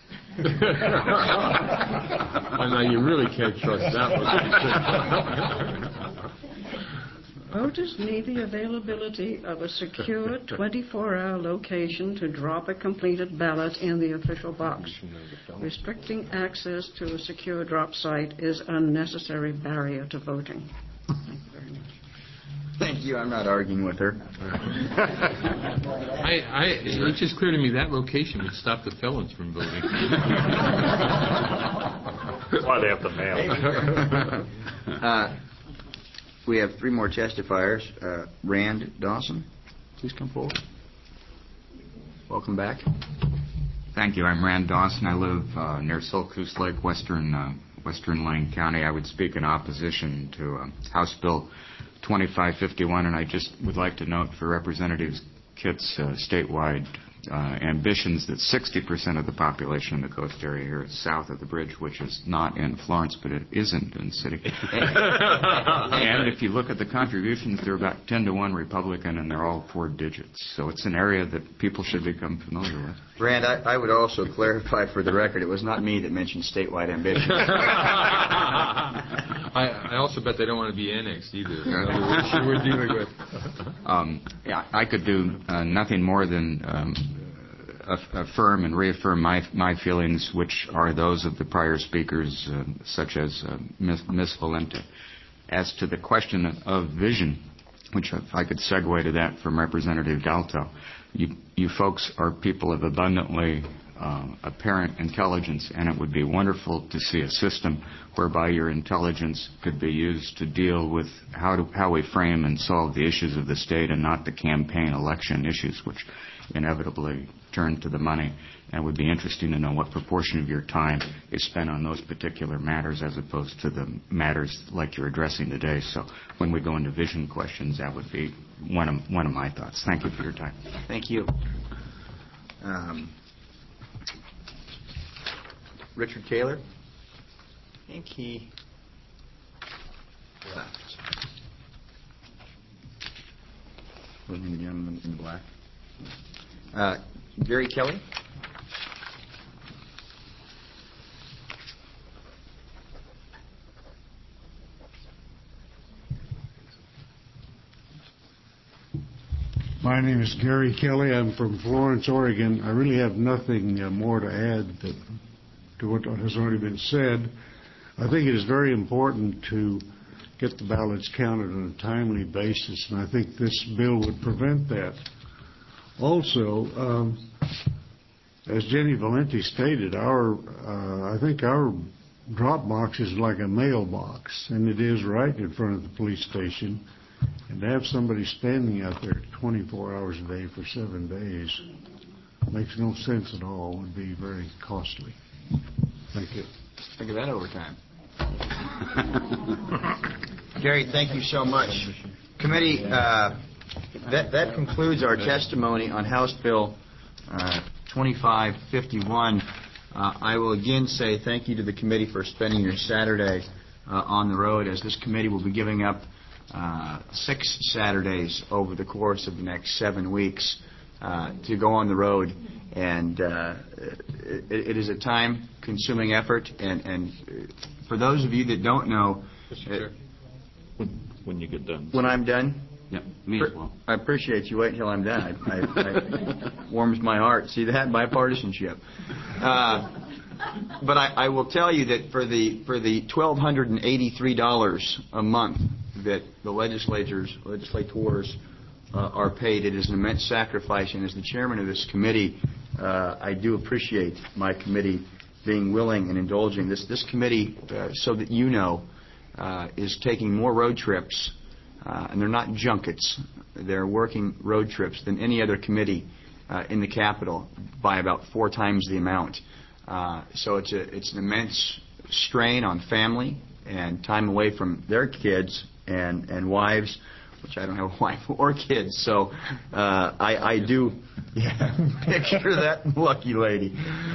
I know you really can't trust that one. Voters need the availability of a secure 24-hour location to drop a completed ballot in the official box. Restricting access to a secure drop site is a unnecessary barrier to voting. Thank you very much. Thank Thank you. I'm not arguing with her. It's just clear to me that location would stop the felons from voting. That's why they have the mail. We have three more testifiers. Rand Dawson, please come forward. Welcome back. Thank you. I'm Rand Dawson. I live near Silcoos Lake, Western Lane County. I would speak in opposition to House Bill 2551, and I just would like to note for Representative Kitt's statewide ambitions that 60% of the population in the coast area here is south of the bridge, which is not in Florence, but it is in Dune City. And if you look at the contributions, they're about 10-1 Republican, and they're all 4 digits. So it's an area that people should become familiar with. Rand, I would also clarify for the record, it was not me that mentioned statewide ambitions. I also bet they don't want to be annexed either. Which we're dealing with. I could do nothing more than affirm and reaffirm my feelings, which are those of the prior speakers, such as Ms. Valente. As to the question of vision, which if I could segue to that from Representative Dalto, you folks are people of abundantly apparent intelligence, and it would be wonderful to see a system whereby your intelligence could be used to deal with how we frame and solve the issues of the state and not the campaign election issues, which inevitably turn to the money. And it would be interesting to know what proportion of your time is spent on those particular matters as opposed to the matters like you're addressing today. So when we go into vision questions, that would be one of my thoughts. Thank you for your time. Thank you. Richard Taylor. I think he left. Wasn't he the gentleman in black? Gary Kelly. My name is Gary Kelly. I'm from Florence, Oregon. I really have nothing more to add to what has already been said. I think it is very important to get the ballots counted on a timely basis, and I think this bill would prevent that. Also, as Jenny Valente stated, I think our drop box is like a mailbox, and it is right in front of the police station. And to have somebody standing out there 24 hours a day for 7 days makes no sense at all. It would be very costly. Thank you. Think of that overtime. Gary, thank you so much. Committee, that concludes our testimony on House Bill 2551. I will again say thank you to the committee for spending your Saturday on the road, as this committee will be giving up 6 Saturdays over the course of the next 7 weeks to go on the road. And it is a time-consuming effort. And for those of you that don't know, when you get done. When I'm done? Yeah, me as well. I appreciate you waiting until I'm done. I warms my heart. See that? Bipartisanship. But I will tell you that for the $1,283 a month that the legislators are paid, it is an immense sacrifice. And as the chairman of this committee, I do appreciate my committee being willing and indulging. This committee, so that you know, is taking more road trips, and they're not junkets. They're working road trips than any other committee in the Capitol by about 4 times the amount. So it's an immense strain on family and time away from their kids and wives, which I don't have a wife or kids. So I do picture that lucky lady.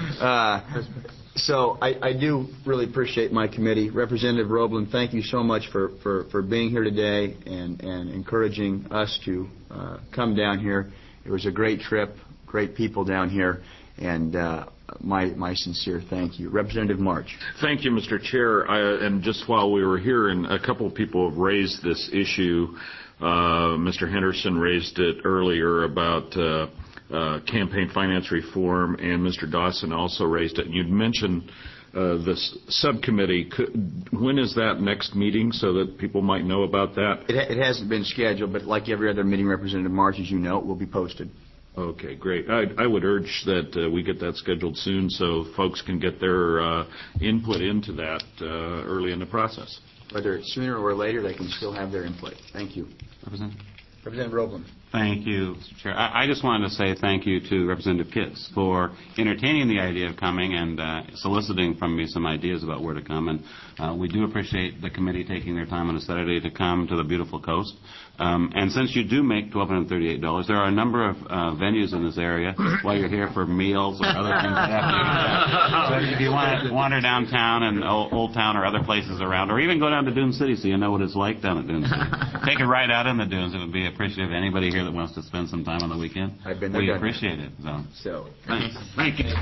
So I do really appreciate my committee. Representative Roeblen, thank you so much for being here today and encouraging us to come down here. It was a great trip, great people down here, and my sincere thank you. Representative March. Thank you, Mr. Chair. And just while we were here, and a couple of people have raised this issue. Mr. Henderson raised it earlier about campaign finance reform, and Mr. Dawson also raised it. And you'd mentioned this subcommittee, when is that next meeting so that people might know about that? It hasn't been scheduled, but like every other meeting, Representative March, as you know, it will be posted. Okay, great. I would urge that we get that scheduled soon so folks can get their input into that early in the process. Whether it's sooner or later, they can still have their input. Thank you. Representative Roblin. Thank you, Mr. Chair. I just wanted to say thank you to Representative Kitts for entertaining the idea of coming and soliciting from me some ideas about where to come. And we do appreciate the committee taking their time on a Saturday to come to the beautiful coast. And since you do make $1,238, there are a number of venues in this area while you're here for meals or other things that happen. So if you want to wander downtown and Old Town or other places around, or even go down to Dune City so you know what it's like down at Dune City. Take a ride out in the dunes. It would be appreciative of anybody here that wants to spend some time on the weekend. I've been there. We appreciate it. So thanks. Thank you.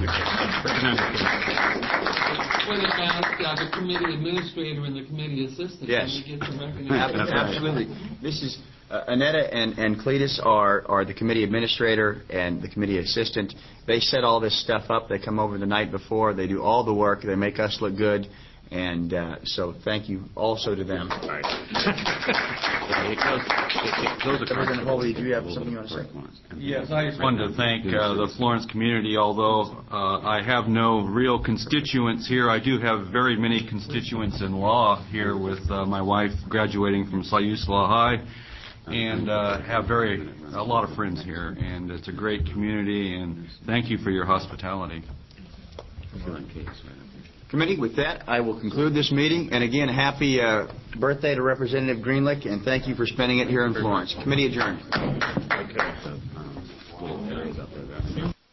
The committee administrator and the committee assistant. Yes. Get some recognition. Absolutely. This is Annetta and Cletus are the committee administrator and the committee assistant. They set all this stuff up. They come over the night before. They do all the work. They make us look good. And so thank you also to them. Representative Holby, do you have something you want to say? Yes, I just wanted to thank the Florence community. Although I have no real constituents here, I do have very many constituents in law here with my wife graduating from Siuslaw High, and have a lot of friends here. And it's a great community, and thank you for your hospitality. Committee, with that, I will conclude this meeting. And again, happy birthday to Representative Greenlick, and thank you for spending it here in Florence. Committee adjourned.